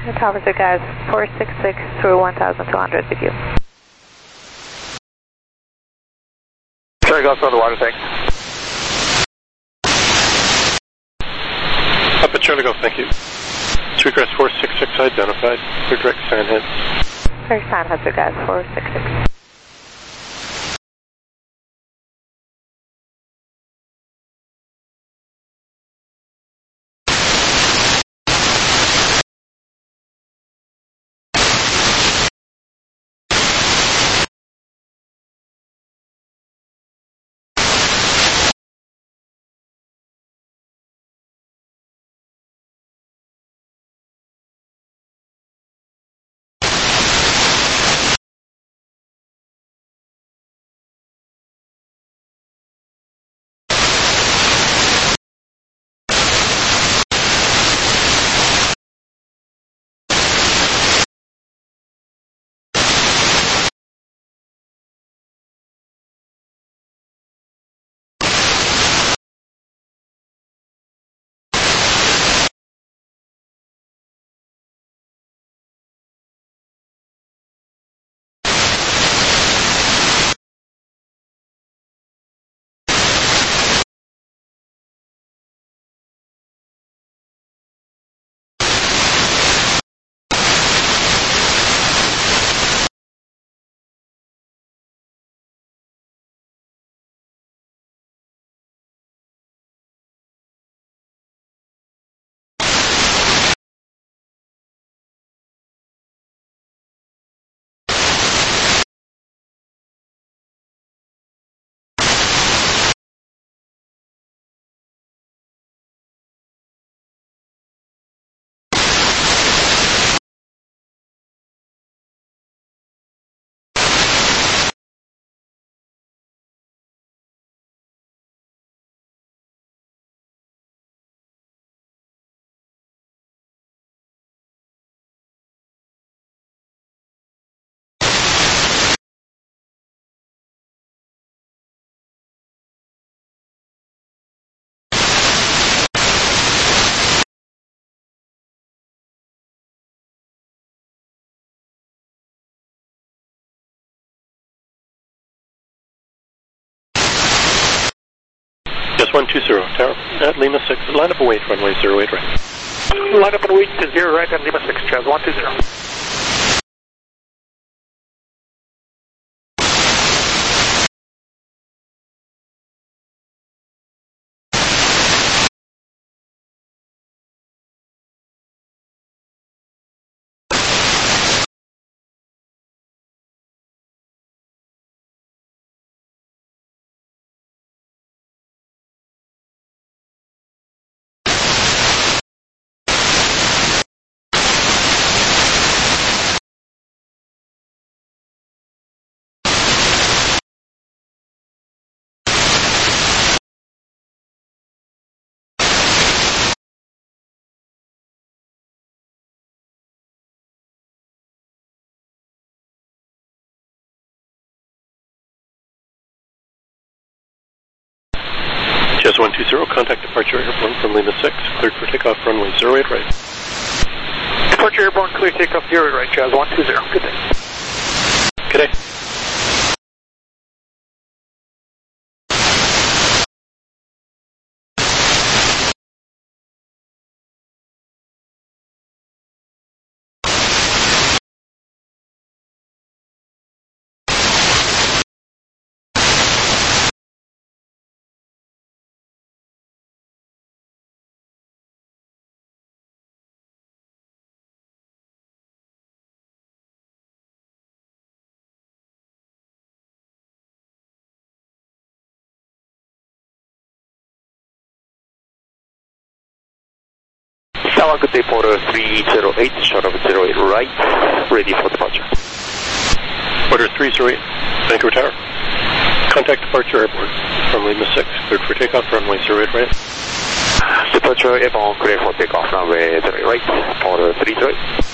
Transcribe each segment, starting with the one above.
Tower Pursuit guys, 466 through 1200 with you. Sorry, go from the water, thanks. Up at Charlie Golf, thank you. Sweetgrass 466 identified. Clear direct Sandhead. Clear Sandhead guys, 466. Just 120, Tower at Lima 6. Line up and wait, runway 08 right. Line up and wait to 0 right on Lima 6, Charles 120. Just 120, contact departure airborne from Lima 6. Cleared for takeoff, runway 08 right. Departure airborne, clear takeoff 0 right, Charles 120. Good day. Good day. Tower, good day, Porter 308, short of 08 right, ready for departure. Order 308, Vancouver Tower. Contact departure airborne from Lima 6. Cleared for takeoff, runway 08 right. Departure airborne, clear for takeoff, runway 08 right, Porter 308.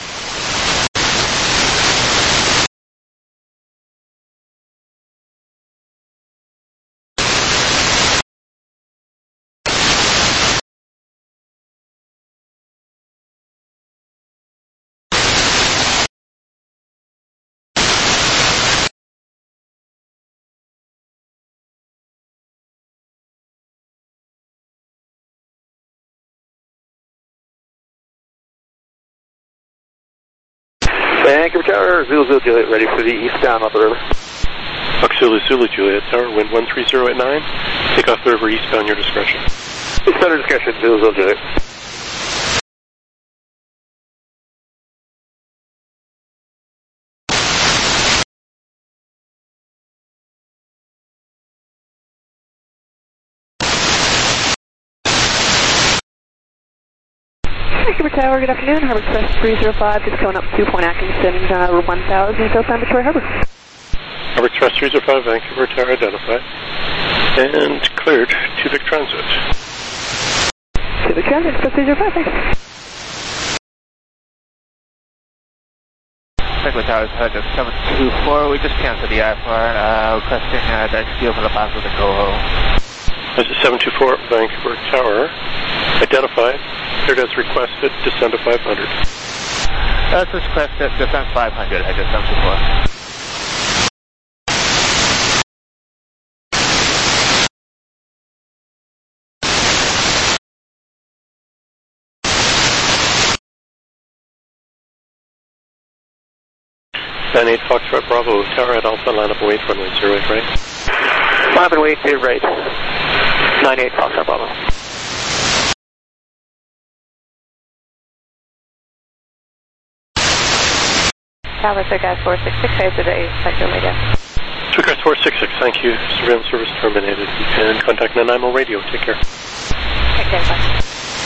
Vancouver Tower, Zulu Juliet, ready for the eastbound up the river. Fox Zulu Zulu Juliet Tower, wind 130 at 9. Take off the river eastbound, your discretion. Eastbound, your discretion, Zulu Juliet. Vancouver Tower, good afternoon. Harbor Express 305, just coming up 2 Point Atkinson, 1000, southbound Victoria Harbor. Harbor Express 305, Vancouver Tower identified. And cleared to Vic Transit. To Vic Transit, Express 305, thanks. Vancouver Tower, just 724, we just canceled the IFR, requesting direct steel for the Paso de Coho. This is 724, Vancouver Tower, identified. Cleared as requested, descend to 500. That's requested, descend 500, I just 724. Then 8 Foxtrot Bravo, Tower at Alpha, line up and wait, runway 08 right. Line up and wait, clear right. 98 Foxtrot Bravo. Tower, Surgas 466, phase today, sector Omega. Surgas 466, thank you. Surveillance service terminated. You can contact Nanaimo Radio. Take care. Take care, bye.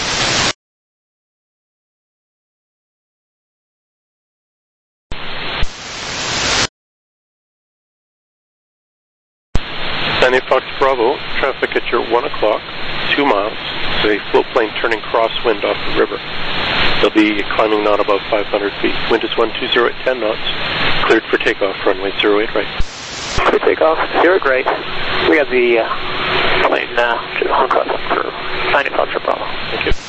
Fox Bravo, traffic at your 1 o'clock, 2 miles. It's a float plane turning crosswind off the river. They'll be climbing not above 500 feet. Wind is 120 at 10 knots. Cleared for takeoff, runway 08 right. Clear takeoff, 08 right. We got the plane on crossing for 98 Foxtrot Bravo. Thank you.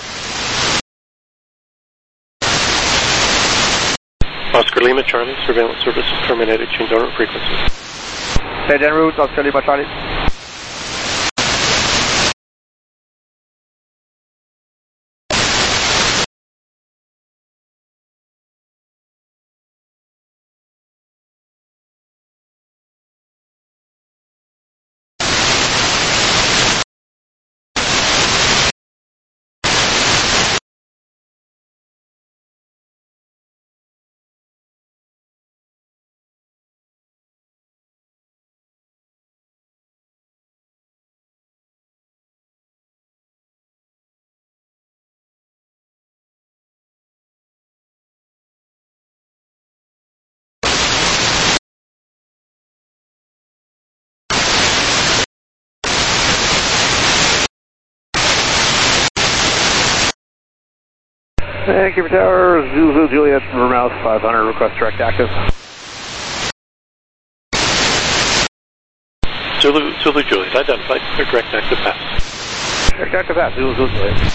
Oscar Lima Charlie, surveillance service is terminated. Change on route frequency. Change en route, Oscar Lima Charlie. Vancouver Tower, Zulu Juliet, Rivermouth 500, request direct active. Zulu Juliet, identified, clear direct active pass. Direct active pass, Zulu Juliet.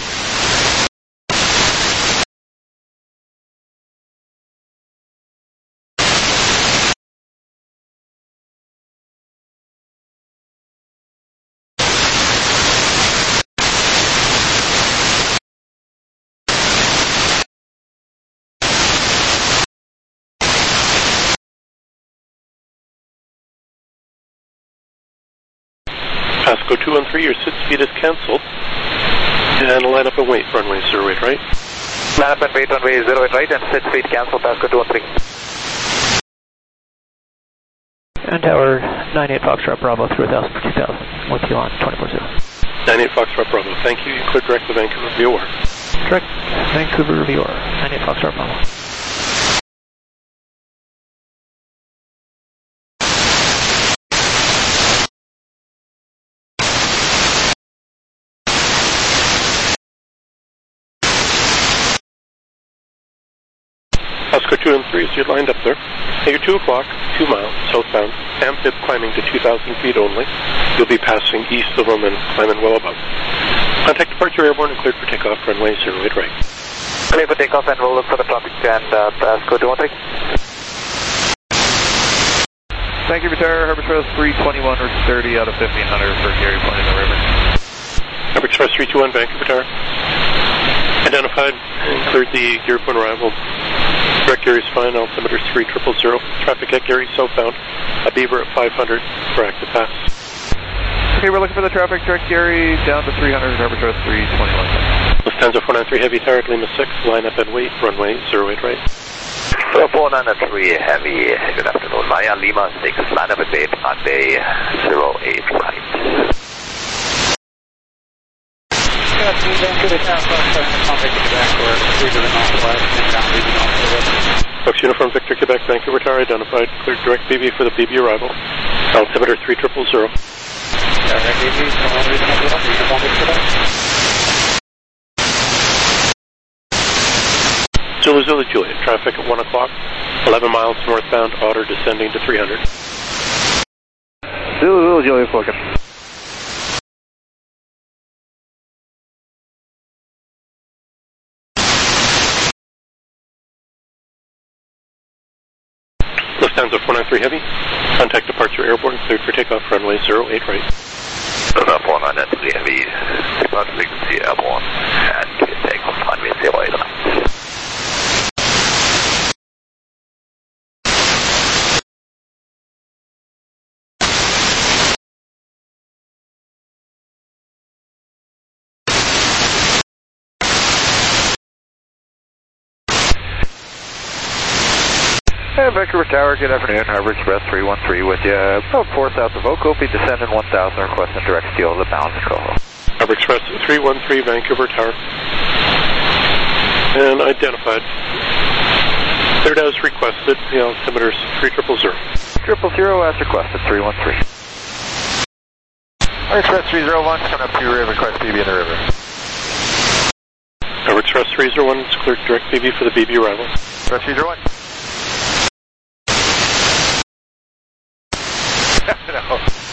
Pasco 213, your sit speed is cancelled. And line up and wait, runway 08 right. Line up and wait, runway 08 right, and sit speed cancel, Pasco 213. And Tower 98 Foxtrot Bravo through 1000 for 2000, with you on 24-0. 98 Foxtrot Bravo, thank you. You clear direct to Vancouver VOR. Direct Vancouver VOR, 98 Foxtrot Bravo. Oscar 2 and 3, so you're lined up there. At your 2 o'clock, 2 miles, southbound, amphib climbing to 2,000 feet only. You'll be passing east of them and climbing well above. Contact departure airborne and cleared for takeoff, runway 08 right. Clear for takeoff and we'll look for the traffic and Pasco 213. Thank you, Tower, Harbor Express 321 or 30 out of 1500 for Gary Point in the river. Harbor Express 321, Vancouver Tower. Identified and cleared the Gary Point arrival. Direct Gary is fine, altimeter 3000. Traffic at Gary southbound. A Beaver at 500 for active pass. Okay, we're looking for the traffic. Direct Gary down to 300, Harbor Trust 321. Lufthansa 493 Heavy, tower at Lima 6, line up and wait, runway 08 right. 493 Heavy, good afternoon. Maya Lima 6, line up and wait, runway 08 right. Good afternoon, Vancouver Tower, contact Quebec, or 3 to the northwest, and down leaving off the river. Fox Uniform Victor Quebec, Vancouver Tower identified, cleared direct BB for the BB arrival. Altimeter 3000. Direct BB, come on, leaving off the river, uniform Victor Quebec. Zulu Zulu Juliet, traffic at 1 o'clock, 11 miles northbound, Otter descending to 300. Zulu Zulu Juliet, looking. Lufthansa 493 Heavy, contact departure airborne, cleared for takeoff, runway 08 right. 493 Heavy, departure frequency airborne, and takeoff, runway 08 right. Vancouver Tower, good afternoon. Harbor Express 313 with you. About 4 south of Oakville, descending 1000, requesting direct steel to bound Coho. Harbor Express 313 Vancouver Tower. And identified. Cleared as requested, the altimeter is 3000. 000 as requested, 313. Harbor Express 301, coming up to your river, request BB in the river. Harbor Express 301 is cleared direct BB for the BB arrival. Express 301. No.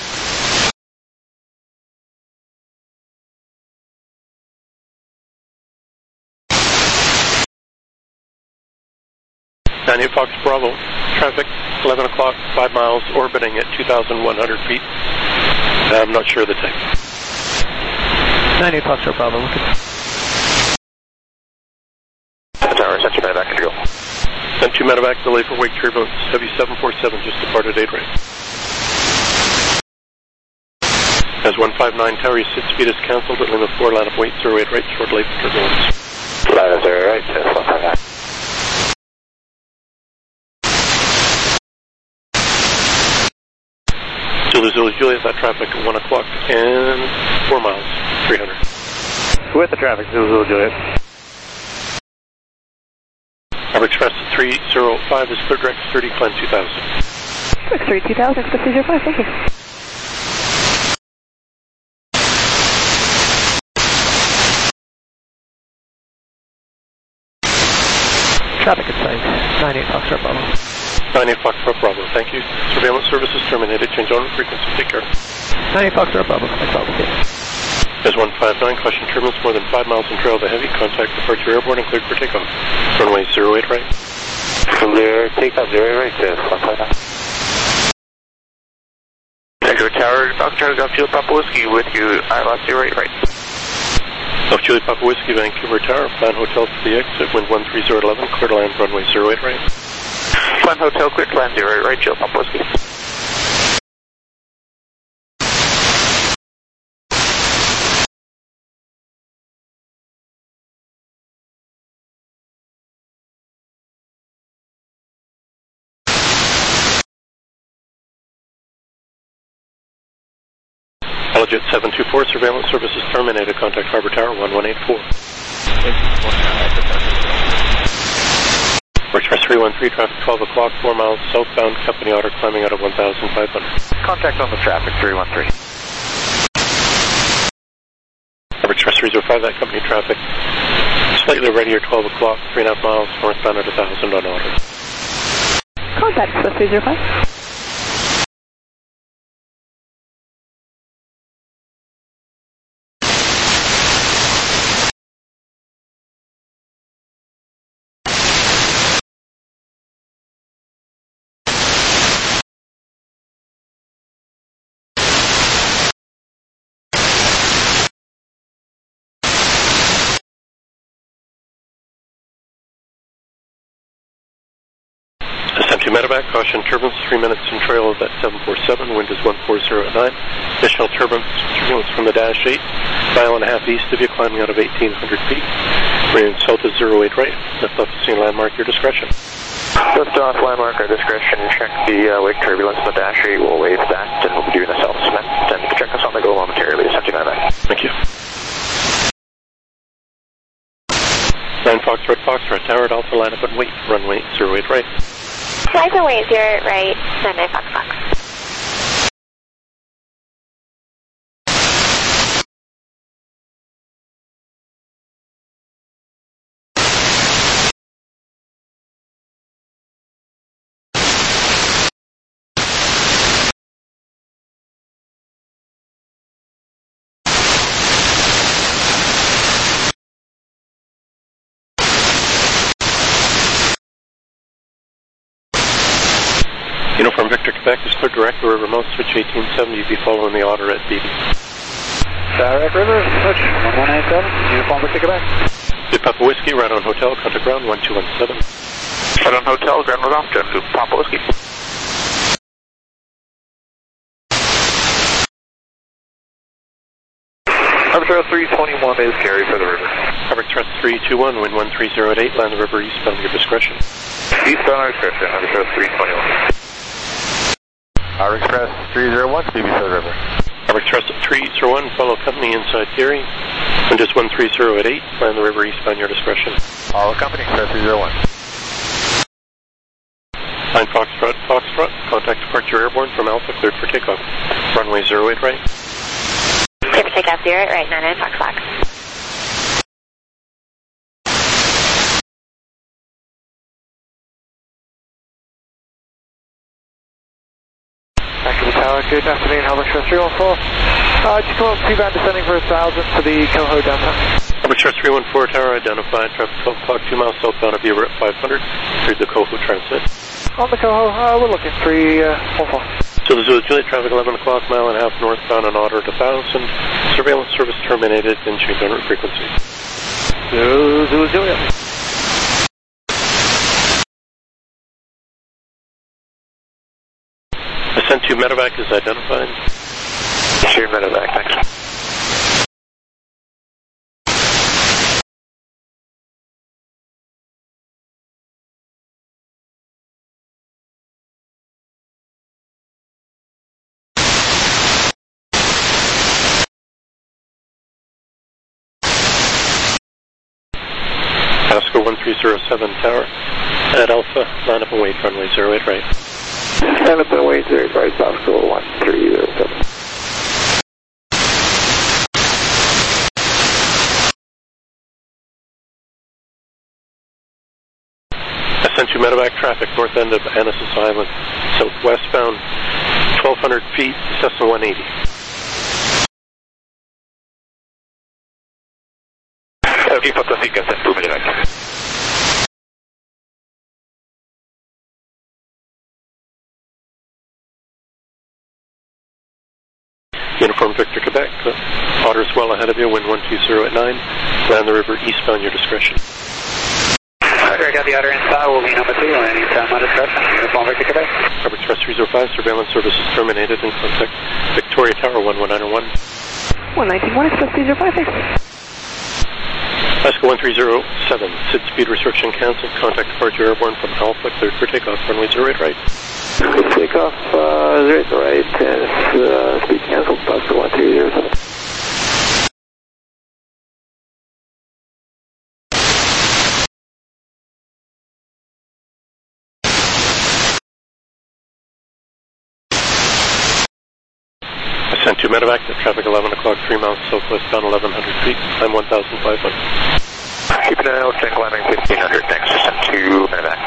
98 Fox Bravo, traffic 11 o'clock, 5 miles, orbiting at 2,100 feet. I'm not sure of the type. 98 Fox Bravo, looking. Tower, sent you medevac, control. Sent you medevac, delay for wake turbulence, heavy 747, just departed 8 right. As 159 tower, your sit speed is cancelled at Lima 4, line up wait, 08 right, short delay for turbulence. Line up 0 right, 159. Zulu Zulu Juliet, that traffic at 1 o'clock and 4 miles, 300. With the traffic, Zulu Zulu Juliet. Harbor Express 305 is clear direct 30, climb 2000. 632,000, Express 305, thank you. Traffic at site, 98 Foxtrot Bravo. 98 Foxtrot Bravo, thank you. Surveillance services terminated, change on frequency, take care. 98 Foxtrot Bravo, that's all okay. As 159, caution turbulence more than 5 miles in trail of the heavy, contact departure airborne and cleared for takeoff. Runway 08 right. Clear, takeoff 0 right, 159. Vancouver Tower, Dr. Golf Juliet Papa Whiskey with you, ILS 08 right. Golf Juliet Papa Whiskey, Vancouver Tower, Plan Hotel to the exit, wind 13011, clear to land, runway 08 right. Plan Hotel, clear to land 08 right, Juliet Papa Whiskey. Helijet 724, surveillance services terminated, contact Harbor Tower 1184. Express 313, traffic 12 o'clock, 4 miles southbound, Company Otter climbing out of 1,500. Contact on the traffic, 313. Harbor Express 305, that company traffic slightly readier, 12 o'clock, 3.5 miles northbound at 1,000 on Otter. Contact Express 305. SN2 medevac, caution turbulence 3 minutes in trail of that 747, wind is 1409. Additional turbulence from the dash 8, mile and a half east of you, climbing out of 1800 feet. Marine south is 08 right, lift off the scene landmark, your discretion. Lift off landmark, our discretion, check the wake turbulence in the dash 8, we'll wave that, and we'll be doing the self-cement, and you can check us on the go momentarily, SN2 medevac. Thank you. 9 Foxtrot, Foxtrot, Tower at Alpha, line up and wait, runway 08 right. Flight away 08 right, 99 Fox Fox. Uniform Victor, Quebec is clear direct to River Mouth, switch 1870, be following the order at BB. Direct River, switch 1187, Uniform Victor, Quebec. Good Papa Whiskey, right on hotel, contact ground 1217. Right on hotel, ground was off, Jeff, Papa Whiskey. Harbour Trail 321 is carry for the river. Harbour Trail 321, wind 130 at 8, land the river eastbound, your discretion. Eastbound, our discretion, Harbour Trail 321. Our Express 301, speed beside the river. Harbour Trail 301, follow company inside Gary, wind is 130 at 8, land the river eastbound, your discretion. All company, Express 301. 9 Foxtrot, Foxtrot, contact departure airborne from Alpha, cleared for takeoff. Runway 08 right. Clear for takeoff 08 right, 99 Fox Fox. Back to the tower, good afternoon, Harbour Express 314. Just come up P-band descending for 1,000 to the Coho downtown. Harbour Express 314 tower identified, traffic 12 o'clock, 2 miles southbound of you, we're at 500, through the Coho transit. On the Coho, we're looking 314. So the Zulu Juliet, traffic 11 o'clock, mile and a half northbound on order at 1,000, surveillance service terminated, and change on route frequency. Zulu Juliet. SN2 medevac is identified. Sure, medevac, thanks. Pasco 1307 tower at Alpha, line up and wait, runway 08 right. Line up and wait, 08 right, Pasco 1307. SN2 medevac traffic, north end of Annacis Island, southwestbound, 1,200 feet, Cessna 180. Okay, fantastic, SN2 medevac. Uniform Victor, Quebec, water is well ahead of you, wind 120 at 9, land the river eastbound, your discretion. I got the outer inside, will be number 2, and anytime my discretion, Uniform Victor, Quebec. Harbour Express 305, surveillance services terminated, and contact Victoria Tower 11901. 119.1 Express 305, thanks. Pasco 1307, SID speed restriction canceled, contact departure airborne from Alpha, cleared for takeoff, runway 08 right. Takeoff 08 right, and speed canceled, Pasco 1307. SN2 medevac, traffic 11 o'clock, 3 miles southwestbound, 1,100 feet, time 1,500. Keep an eye out, climbing 1,500, thanks, SN2 medevac.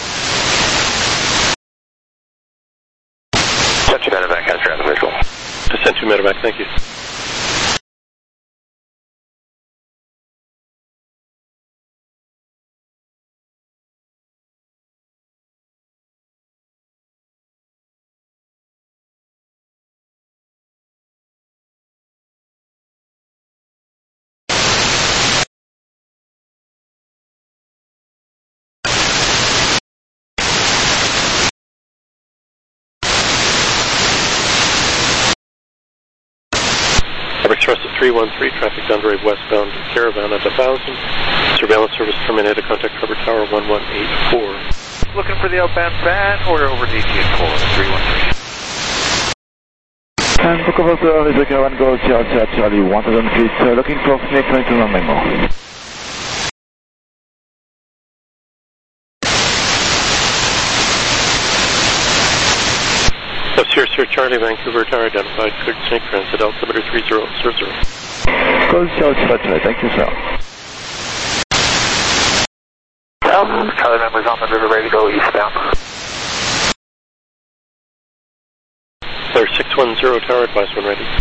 SN2 medevac has ground visual. SN2 medevac, thank you. Harbor Express at 313, traffic down to westbound Caravan at 1000. Surveillance service terminated, contact Harbor Tower 1184. Looking for the outbound van or over the ETA 313. And for cover is the Caravan Gold Charlie 1000 feet, looking for Snake 22 Memo. Sir Charlie, Vancouver Tower identified, cleared Snake Transit, altimeter 3000. Gold Charlie, thank you, sir. Charlie members on the river, ready to go eastbound. Flare 610, tower advice when ready.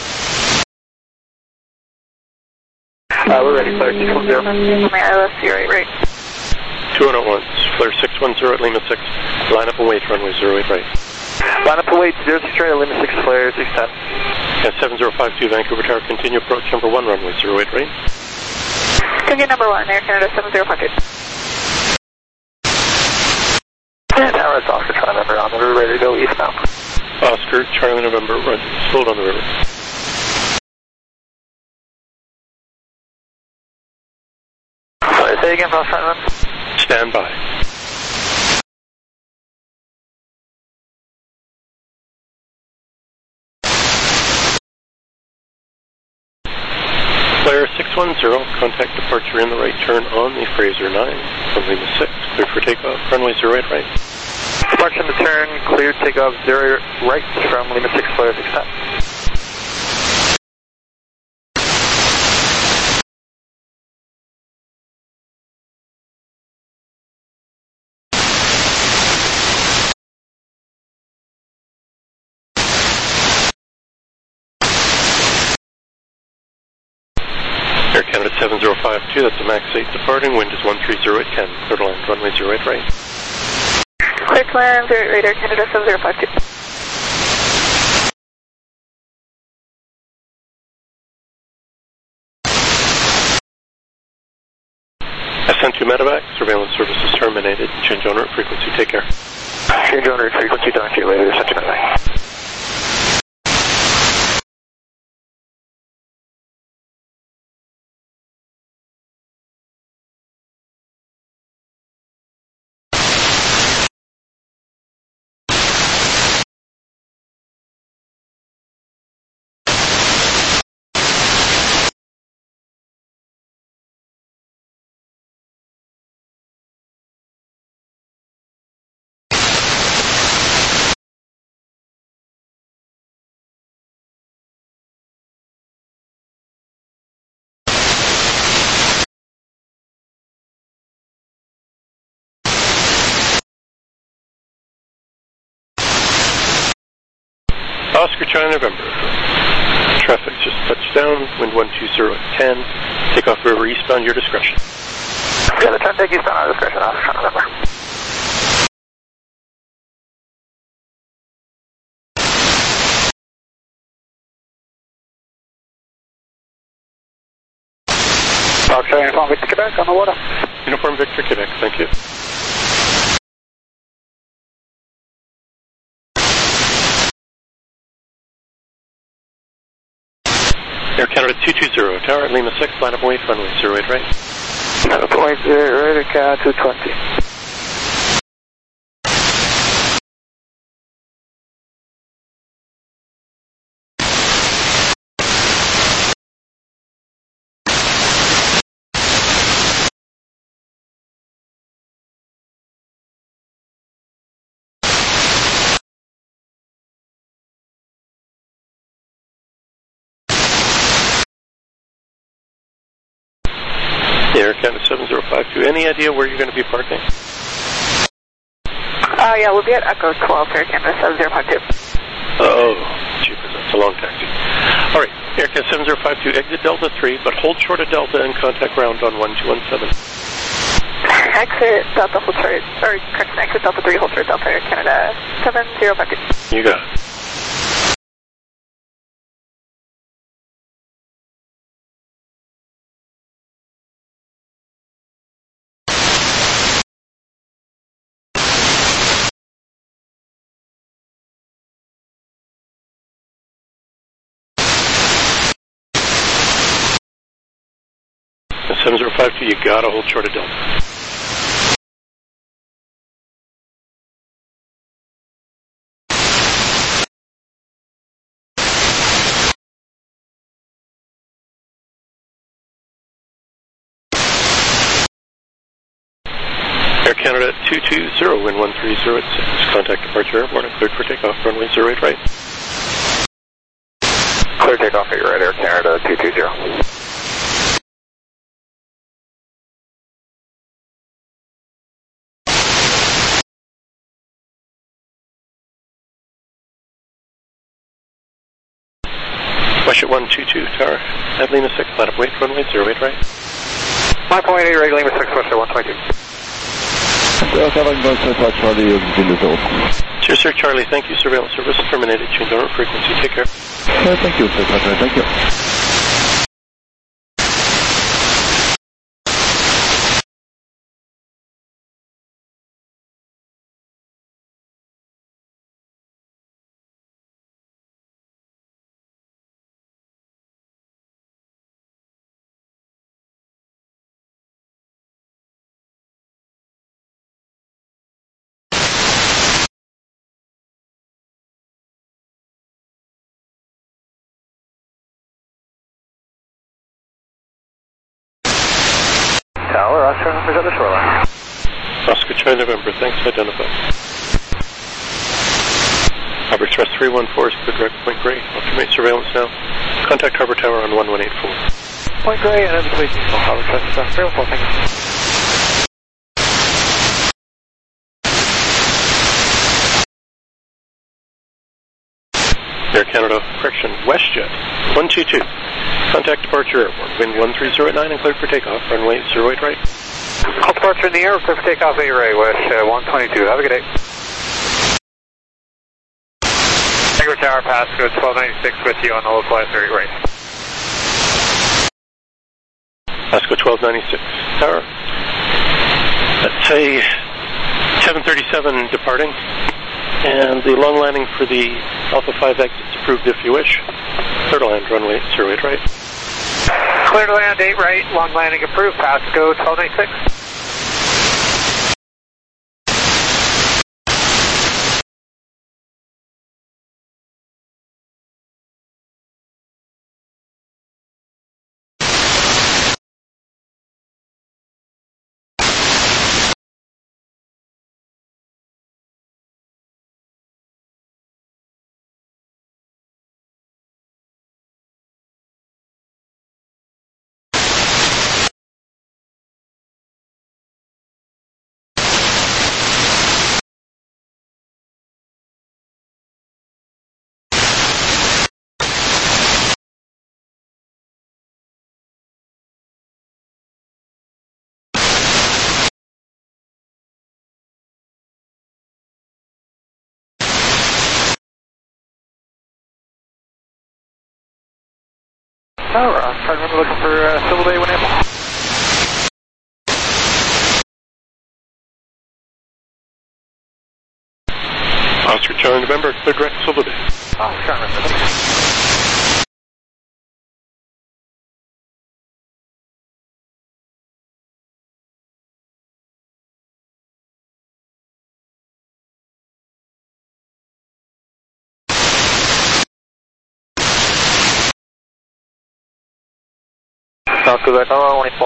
We're ready, Flare 610. Right. 201, Flare 610 at Lima 6, line up and wait, runway 08 right. Line up and wait, 06 straight, Lima 6, Flare 610. And 7052, Vancouver Tower, continue approach number 1, runway 08 right. Continue number 1, Air Canada 7052. And Tower, it's Oscar Charlie member on the river, ready to go eastbound. Oscar, Charlie November, run, slow on the river. Sorry, say again, Oscar Charlie member. Stand by. Flare 610, contact departure in the right turn on the Fraser 9 from Lima 6, cleared for takeoff, runway 08 right. Departure in the turn, cleared takeoff 0 right from Lima 6, Flare 610. Air Canada 7052, that's a MAX 8 departing, wind is 130 at 10, clear to land, runway 08 right. Clear to land, 08 right, Air Canada 7052. Ascent to medevac, surveillance services terminated, change owner at frequency, take care. Change owner at frequency, talk to you later, Ascent to medevac. Oscar Charlie November. Traffic just touched down, wind 120 at 10, take off river eastbound, your discretion. Yeah, the turn take eastbound, our discretion, Oscar Charlie November. Oscar Uniform Victor Quebec on the water. Uniform Victor Quebec, thank you. Air Canada 220, tower at Lima 6, line up and wait, runway 08 right. Line up and wait, 08 right, Air Canada 220. Air Canada 7052, any idea where you're going to be parking? Yeah, we'll be at Echo 12, Air Canada 7052. Oh, jeepers, that's a long taxi. All right, Air Canada 7052, exit Delta 3, but hold short of Delta and contact ground on 1217. Exit Delta, hold short, or correction, exit Delta 3, hold short Delta, Air Canada 7052. You got it. 7052, you gotta hold short of Delta. Air Canada 220, wind 130 at 6. Contact departure airborne and cleared for takeoff, runway 08 right. Clear takeoff at your right, Air Canada 220. Westjet 122, tower, at Lima 6, line up, wait, runway 08 right. 5.8, right, Lima 6, Westjet 122. Cheers, sir, Charlie, thank you, surveillance service terminated, change order frequency, take care. Thank you, sir, thank you. Tower, Oscar numbers at the shoreline. Oscar Charlie November, thanks, identify. Harbor Express 314 is clear direct Point Grey. Ultimate surveillance now. Contact Harbor Tower on 1184. Point Grey and between Harbor Express 314, thank you. Air Canada, correction, WestJet 122. Contact departure airport, wind 130 at 9 and cleared for takeoff, runway 08 right. Call departure in the air, clear for takeoff at your right, Westjet 122. Have a good day. Tango Tower, passcode 1296 with you on the local S38 right. Pasco 1296, tower. That's a 737 departing, and the long landing for the Alpha 5 exits approved if you wish. Clear to land, runway 08 right. Clear to land 8 right, long landing approved, Pasco 1296. Tower, I remember looking for Civil Bay 1 Oscar Charlie November, clear direct Silver Bay. Oscar November. South Quebec, 14115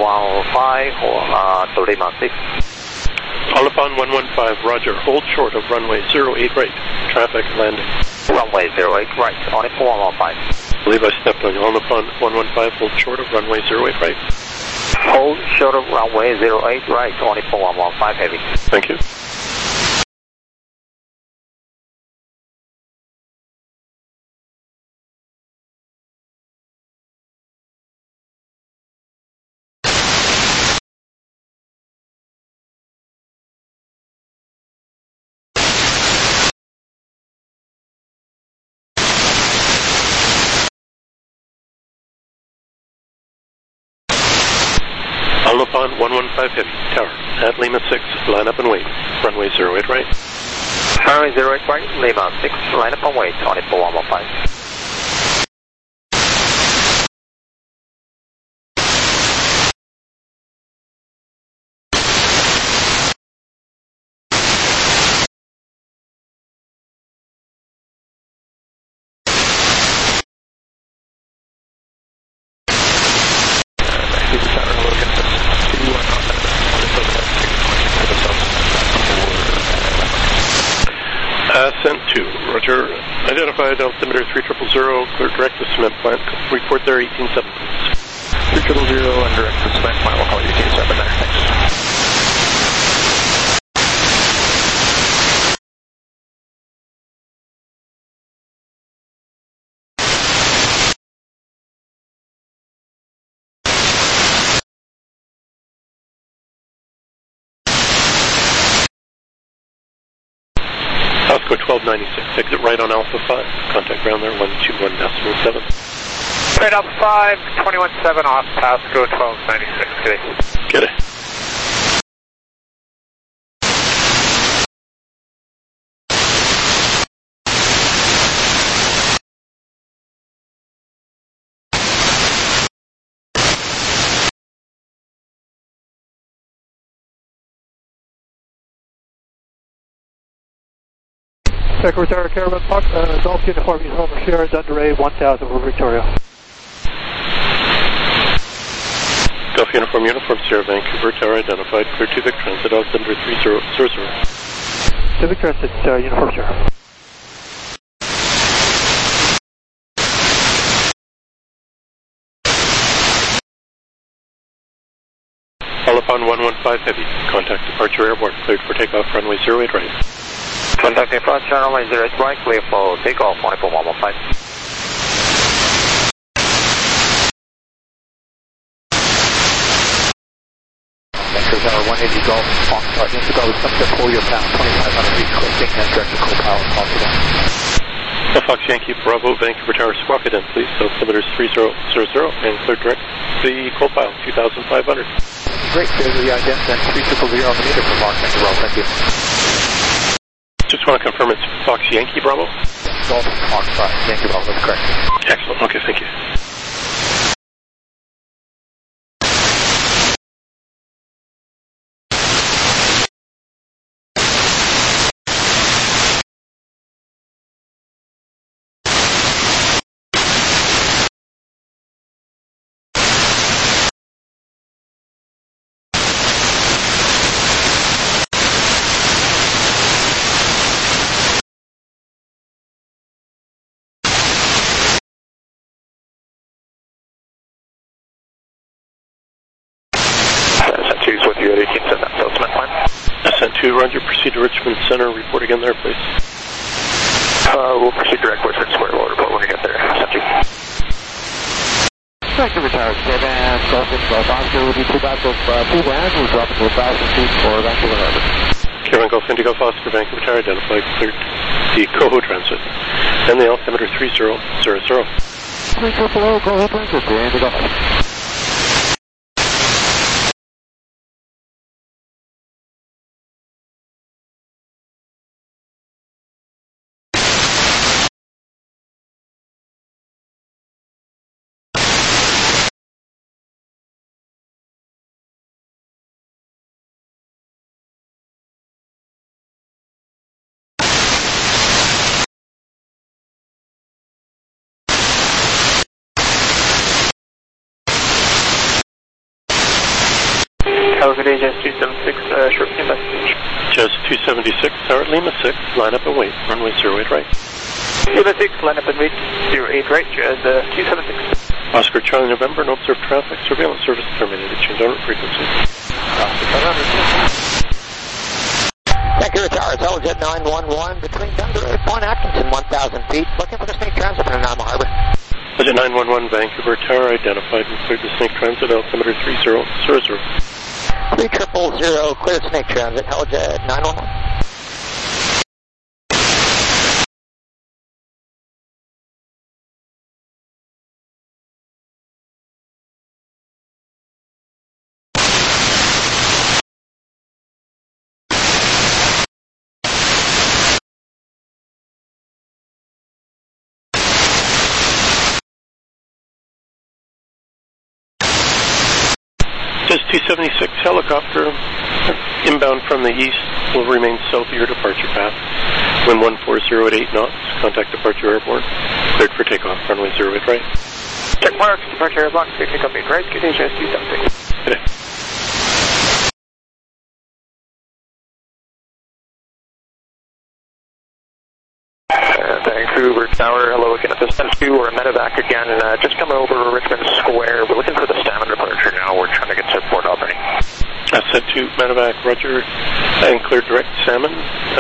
or 396. All upon 115, roger, hold short of runway 08 right, traffic landing. Runway 08 right, on 4115. I believe I stepped on you. All upon 115, hold short of runway 08 right. Hold short of runway 08 right, on 4115 heavy. Thank you. All upon 115 heavy, tower, at Lima 6, line up and wait, runway 08 right. Runway 08 right, Lima 6, line up and wait, on 4115. identified altimeter 3000, clear direct to cement plant. Report there 187, please. 3000 and direct to cement plant. We'll call you 187 there. Thanks. Oscar 1296, exit right on Alpha 5. Contact ground there, 121.7. Right, Alpha 5, 217 off, Pasco 1296. Get it. Secretary Caravan Park, Golf Uniform Homer Sierra, Thunder Ray 1000 for Victoria. Golf Uniform Sierra, Vancouver Tower identified, clear to Vic Transit, altimeter 3000. Civic Transit, Uniform Sierra. All upon 115 heavy, contact departure airborne, cleared for takeoff, runway 08 right. Contact approach, runway 08 right, clear for takeoff, 115. Tower 180 Golf, Foxtrot, into go, sunset, pull your path, 2500 feet, clicking and direct to co-pilot, possible. Fox Yankee Bravo, Vancouver Tower, squawk it in, please. Altimeter 3000 and clear direct the co-pilot, 2500. Great, there's the ident and 3000 on the meter for Fox Yankee Bravo, thank you. Just want to confirm it's Fox Yankee Bravo? Golf, Foxtrot, Yankee Bravo, that's correct. Excellent, okay, thank you. SN2, roger, proceed to Richmond Center. Report again there, please. We'll proceed direct with Square. We'll report when we get there. SN2. Vancouver Tower, Caravan, Golf Oscar will be two back of two bands. We'll drop into 1,000 feet for Vancouver Harbor. Caravan Golf Indigo Oscar, Vancouver Tower identified, cleared the Coho transit. And the altimeter 3000. 300, go ahead, Vancouver, Indigo. Tower good day, Jazz 276, short message. Jazz 276, Tower Lima 6, line up and wait, runway 08 right. Lima 6, line up and wait, 08 right, Jazz 276. Oscar Charlie November, no observed traffic, surveillance service terminated, change on frequency. Vancouver Tower, Helijet 911, between Thunder Ray Point Atkinson, 1,000 feet, looking for the Snake Transit in Nanaimo Harbor. Helijet 911, Vancouver Tower identified and cleared the Snake Transit, altimeter 3000. 3000, clear Snake Transit, Helijet 911. Just 276 helicopter inbound from the east will remain south of your departure path. Wind 140 at 8 knots. Contact departure airborne. Cleared for takeoff. Runway 08 right. Check marks. Departure airborne. Clear takeoff 8 right. Good day, Jazz 276. Good day. Vancouver Tower, hello again at this time 2 or a medevac again, just coming over Richmond Square. We're looking for the Salmon departure now. We're trying to get to Port Albany. Ascent 2, medevac, roger, and clear direct Salmon.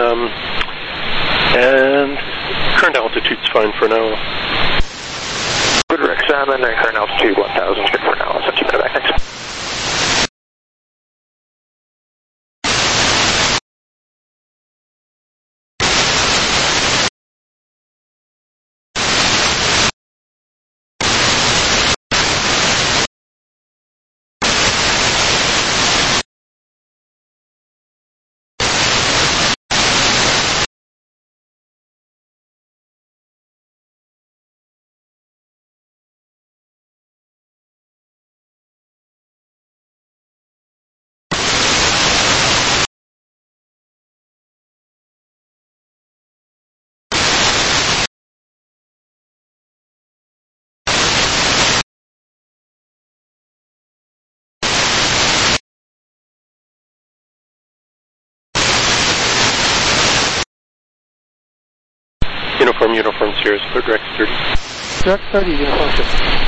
And current altitude's fine for now. Clear direct Salmon and current altitude 1,000 is good for now. Ascent 2, medevac, thanks. Uniform Sierra, clear direct 30. Direct 30, uniform 50.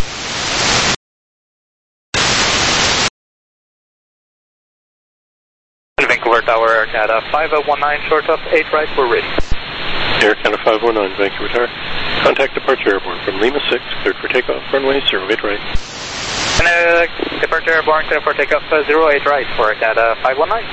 Vancouver Tower, Canada 5019, short of 8 right, we're ready. Air Canada 519, Vancouver Tower. Contact departure airborne from Lima 6, cleared for takeoff, runway 08 right. Departure airborne, cleared for takeoff 08 right for Canada 519.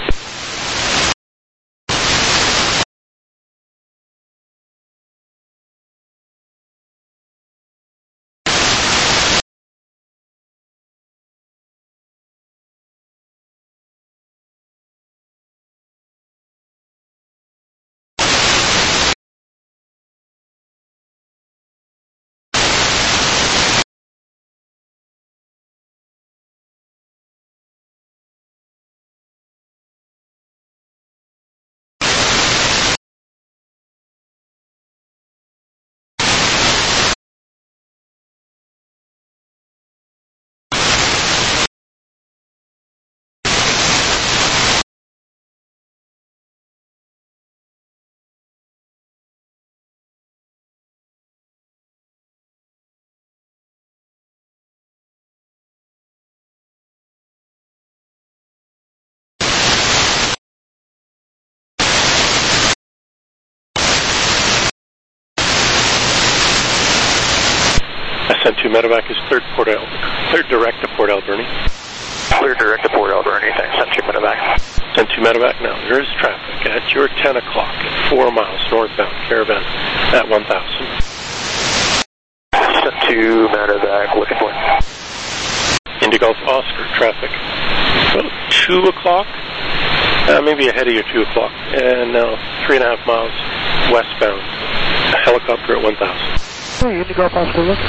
Ascent 2, medevac is cleared direct to Port Alberni. Clear direct to Port Alberni, thanks. Ascent 2, medevac. Ascent 2, medevac now. There is traffic at your 10 o'clock at 4 miles northbound, Caravan at 1,000. Ascent 2, medevac, looking for it. Indy Golf Oscar, traffic about 2 o'clock, maybe ahead of your 2 o'clock, and now 3.5 miles westbound, a helicopter at 1,000. Hey, Indy Golf Oscar, look.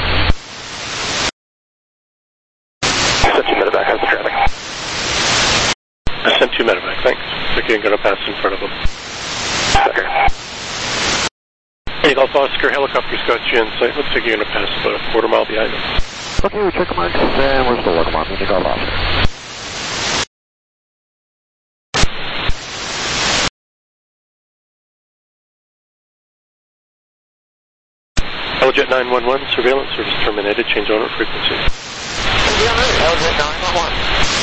Ascent 2, medevac, how's the traffic? Ascent 2, medevac, thanks. Again, going to pass in front of them. Okay. Indy Golf Oscar, helicopter's got you in sight. Looks like you're going to pass about a quarter mile behind them. Okay, we check marks, and we're still looking on Indy Golf Oscar. Helijet 911, surveillance service terminated, change owner frequency. Helijet 911.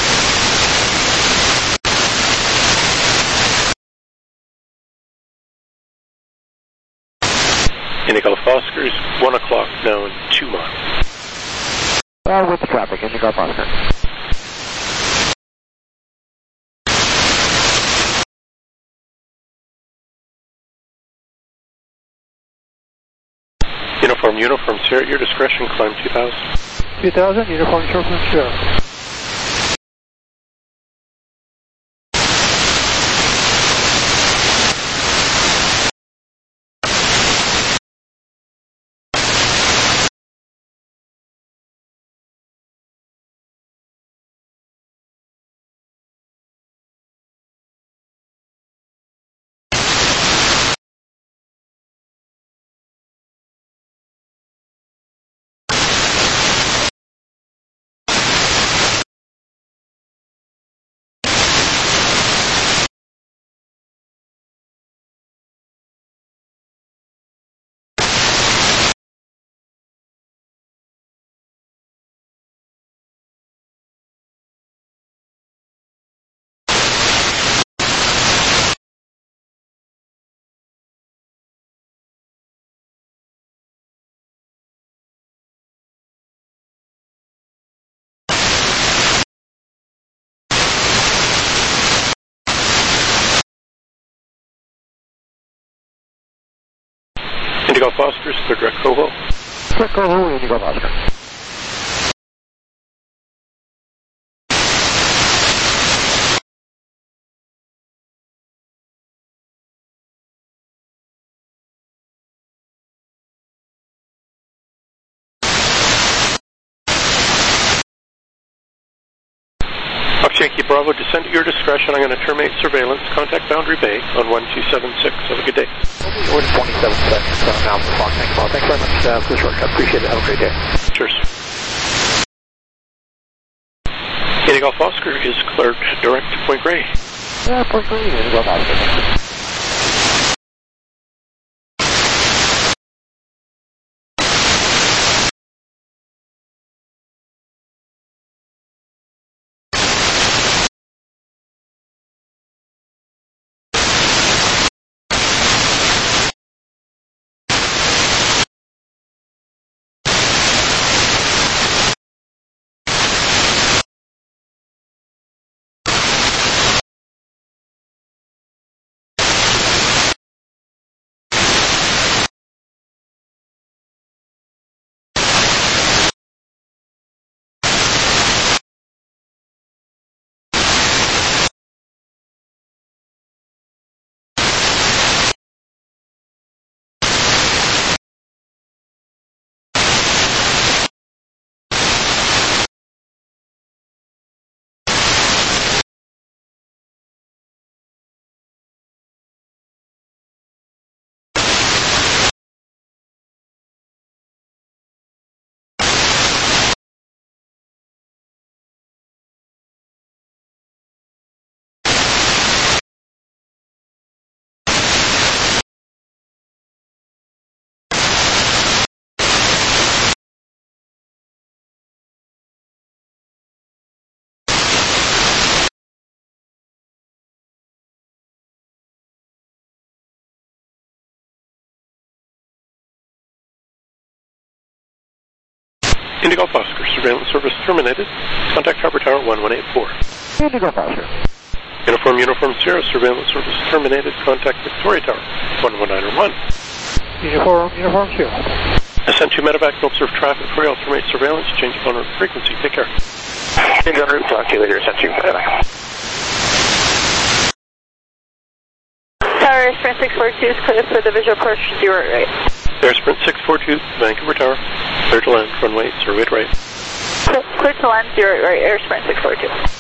Indy Golf Oscar is 1 o'clock now and 2 miles. With the traffic, Indy Golf Oscar. Uniform Sierra, at your discretion, climb 2,000. 2000, uniform Sierra. Golf Oscar, clear direct Coho. Direct Coho, Indy Golf Oscar. Yankee Bravo, descend at your discretion. I'm going to terminate surveillance. Contact Boundary Bay on 1276. Have a good day. Order 27 seconds, now for Fox Yankee Bravo. Thanks very much for the shortcut. Appreciate it. Have a great day. Cheers. Indy Golf Oscar is cleared direct to Point Grey. Point Grey, Indy Golf Oscar. Indy Golf Oscar, surveillance service terminated. Contact Harbor Tower 1184. Indy Golf Oscar. Uniform Sierra, surveillance service terminated. Contact Victoria Tower 11901. Uniform Sierra. Ascend to medevac, don't serve traffic for rail, terminate surveillance, change on route frequency. Take care. Change on route, talk to you later. Ascend to medevac. Tower Sprint 642 is clear for the visual approach 0 right. Air Sprint 642, Vancouver Tower. Clear to land, runway, survey right. Clear to land 0 right, Air Sprint 642.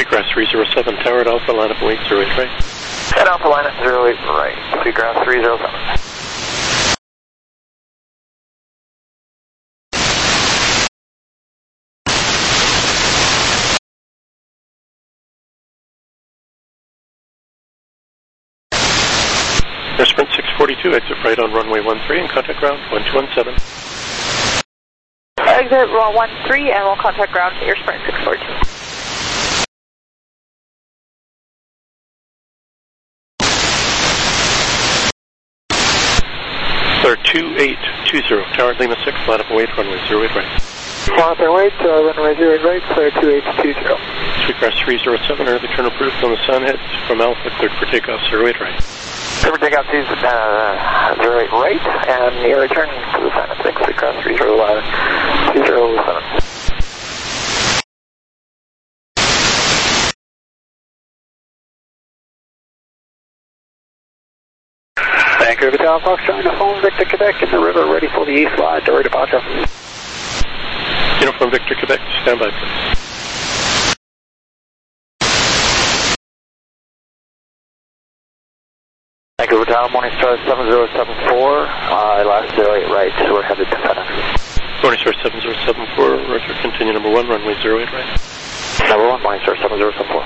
Sweetgrass 307, tower at Alpha, line up and wait 08 right. At Alpha, line up 08 right. Sweetgrass 307. Air Sprint 642, exit right on runway 13 and contact ground 1217. Exit 13 and we'll contact ground Air Sprint 642. Clear 2820, tower at Lima 6, line up and wait, runway 08 right. Line up and wait, runway 08 right, clear 2820. Sweetgrass 307, early turn approved on the Sunhead from Alpha, cleared for takeoff 08 right. Clear for takeoff 08 right, and the early turn to the Sunhead 6, Sweetgrass 307. Vancouver Tower, Foxtrot, Uniform Victor Quebec in the river, ready for the east line, door departure. Uniform Victor Quebec, stand by please. Vancouver Tower, Morningstar 7074, last 08 right, so we're headed to FedEx. Morningstar 7074, roger, continue number 1, runway 08 right. Number 1, Morningstar 7074.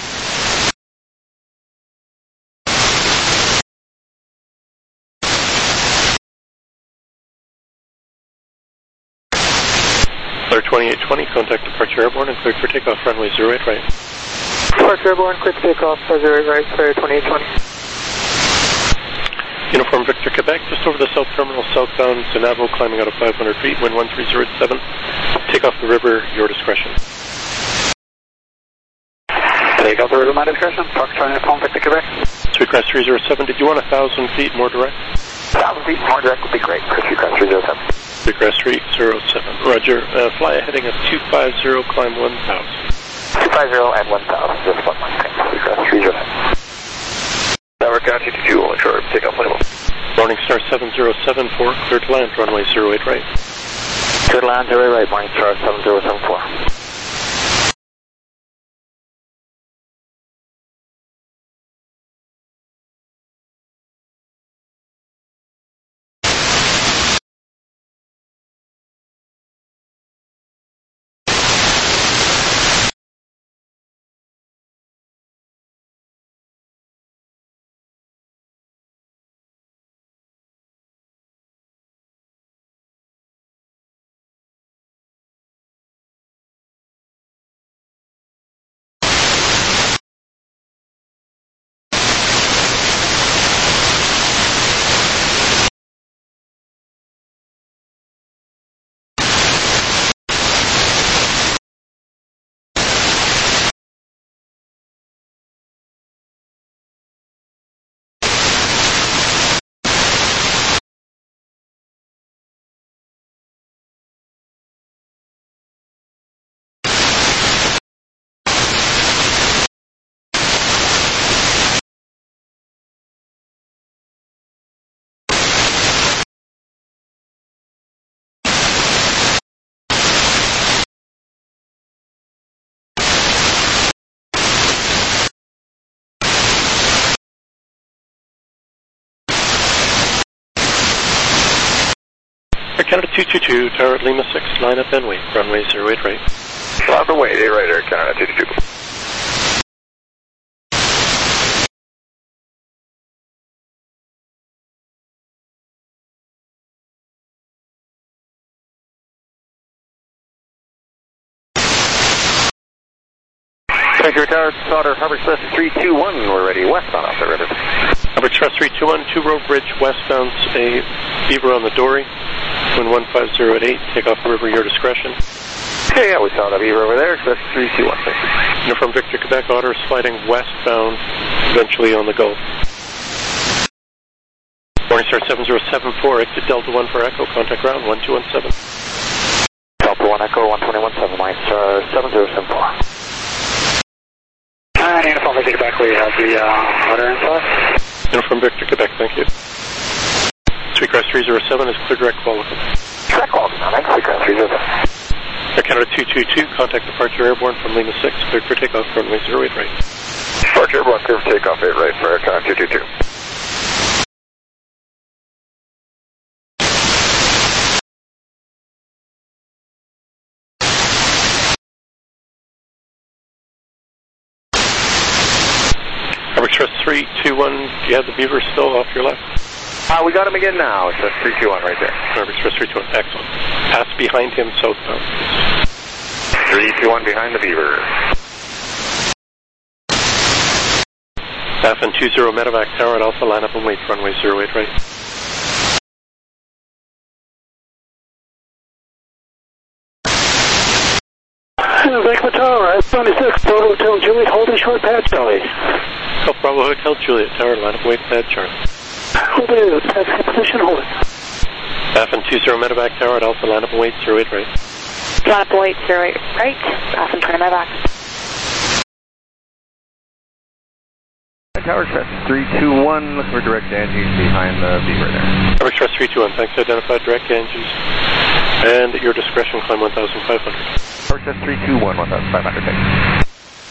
Clear 2820, contact departure airborne and cleared for takeoff runway 08 right. Departure airborne, quick takeoff, 08 right, clear 2820. Uniform Victor Quebec, just over the south terminal, southbound to Navajo, climbing out of 500 feet, wind 130 at 7. Take off the river, your discretion. Take off the river, my discretion. Foxtrot, Uniform Victor Quebec. Sweetgrass 307, did you want 1,000 feet more direct? 1,000 feet more direct would be great for Sweetgrass 307. Sweetgrass 307, roger. Fly a heading of 250, climb 1,000. 250 and 1,000, just one line, thanks. Sweetgrass 307. Tower County 22, only short, take off minimum. Morningstar 7074, clear to land, runway 08 right. Clear to land 08 right, Morningstar 7074. Air Canada 222, tower at Lima 6, line up and wait, runway 08 right. On the way, 8 right, Air Canada 222. Vancouver Tower, Sauter, Harbor Express 321, we're ready, westbound off the river. Harbor Express 321, 2 Road Bridge, westbound, a Beaver on the Dory, wind 150 at 8, take off the river, your discretion. Yeah, we saw that Beaver over there, Express 321, thank you. Uniform Victor Quebec, Otter sliding westbound, eventually on the Gulf. Morningstar 7074, exit Delta 1 for Echo, contact ground 1217. Delta 1 Echo 1217, Morningstar 7074. Uniform Victor Quebec, we have the order inside. Uniform Victor Quebec, thank you. Sweetgrass 307 is clear direct qualified. Direct qualified, thanks, Sweetgrass 307. Air Canada 222, contact departure airborne from Lima 6, cleared for takeoff, runway 08 right. Departure airborne, cleared for takeoff, 8 right for Air Canada 222. Air Express 321, do you have the Beaver still off your left? We got him again now. It's a 321 right there. Air Express 321, excellent. Pass behind him southbound. 321 behind the Beaver. Staff and 20 Medevac Tower at Alpha, line up and wait, runway 08 right. Vancouver Tower, S26, Bravo Hotel Juliet, holding short pad Charlie. Golf Bravo Hotel Juliet Tower, line up, wait, pad Charlie. Hold it, taxi position, hold it. Staff and 20 Medevac Tower at Alpha, line up and wait, 08 right. Line up and wait, 08 right. Staff and 20 Medevac. Tower Express 321, looking for direct Angies behind the Beaver there. Tower Express 321, thanks, identified direct Angies. And at your discretion, climb 1,500. Tower Express 321, 1,500, thanks.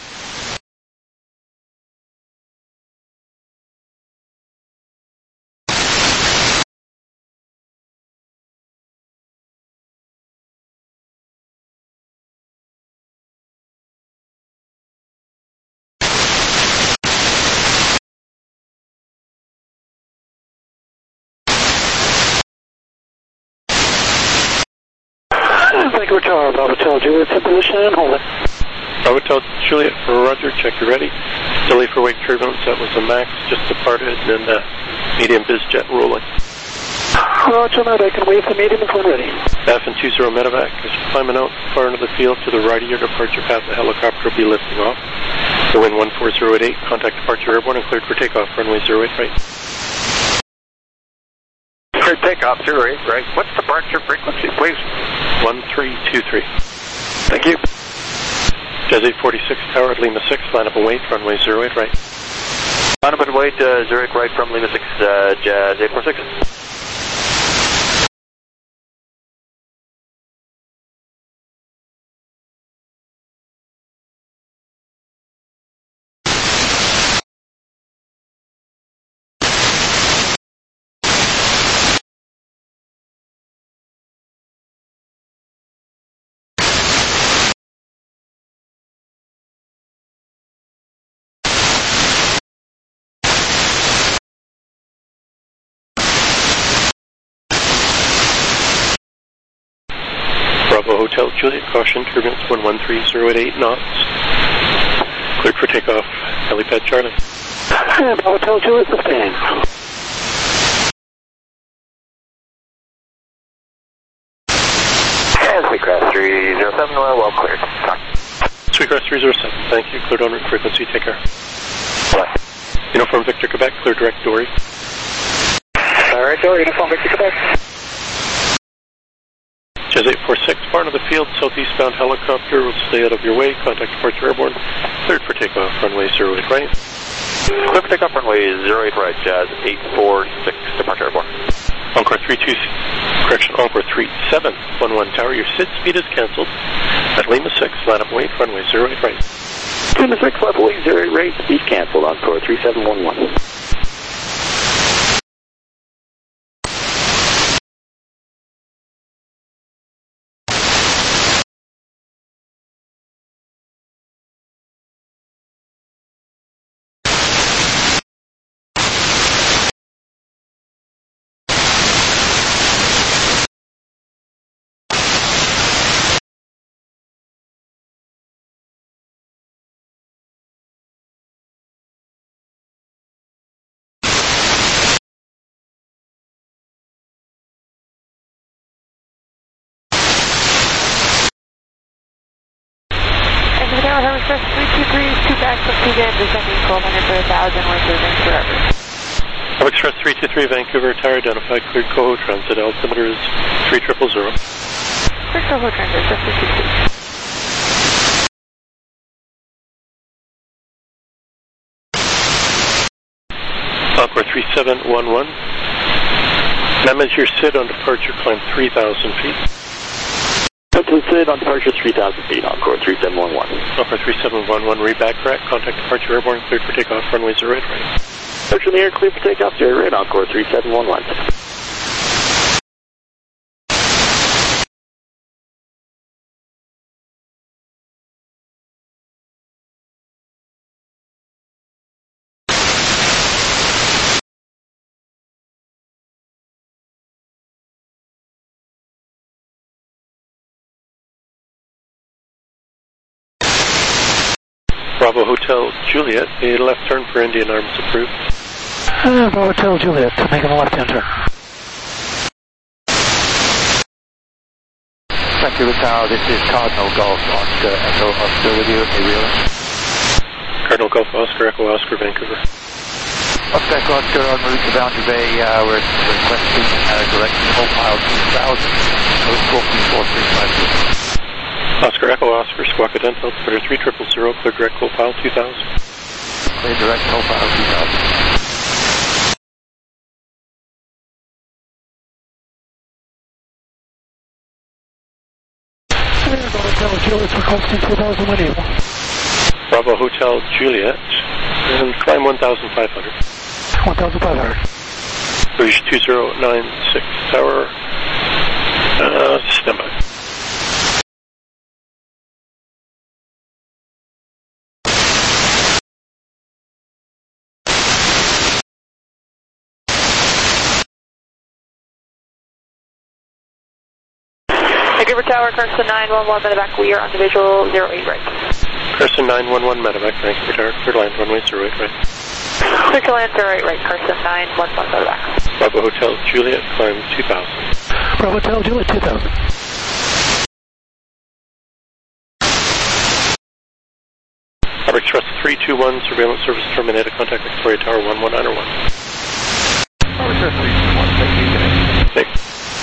Vancouver Tower, Bravo Hotel Juliet, set position and hold it. Bravo Hotel Juliet for Roger, check you ready. Delay for wake turbulence, that was a max, just departed, and medium biz jet rolling. Roger that, I can wait for medium if I'm ready. Staff and 20 Medevac is climbing out far into the field to the right of your departure path. The helicopter will be lifting off. The wind 14088, contact departure airborne and cleared for takeoff, runway 08 right. Cleared takeoff, 08 right. What's departure frequency, please? 1323. Thank you. Jazz 846 Tower at Lima 6, line up and wait, runway 08 right. Line up and wait, 08 right from Lima 6, Jazz 846. Bravo Hotel Juliet, caution, turbulence 113.088 knots. Cleared for takeoff, helipad Charlie. Bravo Hotel Juliet, sustained. And Sweetgrass 307, well cleared. Sweetgrass 307, thank you. Cleared en route frequency, take care. Bye. Uniform Victor Quebec, clear direct Dory. Alright, Dory, Uniform Victor Quebec. Jazz 846, far into the field, southeastbound helicopter will stay out of your way. Contact departure airborne. Cleared for takeoff, runway 08 right. Cleared for takeoff, runway 08 right, Jazz 846, departure airborne. Encore 3711 Tower, your SID speed is cancelled. At Lima 6, line up wait, runway 08 right. Lima 6, level 08 right, speed cancelled, Encore 3711. Express 323, two back from Seagate, descending 1200 for 1,000, we're moving forever. Express 323, Vancouver Tower, identified, cleared Coho Transit, altimeter is 3000. Cleared Coho Transit, just 52. Encore 3711. Manage your SID on departure, climb 3,000 feet. Lucid on departure 3,000 feet, Encore 3711. Encore 3711, read back correct. Contact departure airborne, cleared for takeoff, runway 08 right. Departure in the air, cleared for takeoff, 0 right, Encore 3711. Bravo Hotel Juliet, a left turn for Indian Arms approved. Bravo Hotel Juliet, making a left-hand turn. Thank you, Tower. This is Cardinal Golf Oscar Echo Oscar with you at the wheel. Cardinal Golf Oscar Echo Oscar Vancouver. Oscar Echo Oscar en route to Boundary Bay. We're requesting direct profile 2000. Code 43435. Oscar Echo Oscar Squawk Dental, Twitter 3000, clear direct profile 2000. Clear direct profile 2000. Bravo Hotel Juliet requesting 2000 when able. Bravo Hotel Juliet, and climb 1,500. 1,500. Rouge 2096 Tower, standby. Vancouver Tower, Carson 911, medevac, we are on the visual 08 right. Carson 911 medevac, Vancouver Tower, clear land, runway 08 right. Clear to land 08 right, Carson 911 medevac. Bravo Hotel Juliet, climb 2000. Bravo Hotel Juliet 2000. Harbor Express 321, surveillance service terminated, contact Victoria Tower 11901. Harbor Express 321, thank you. Thanks.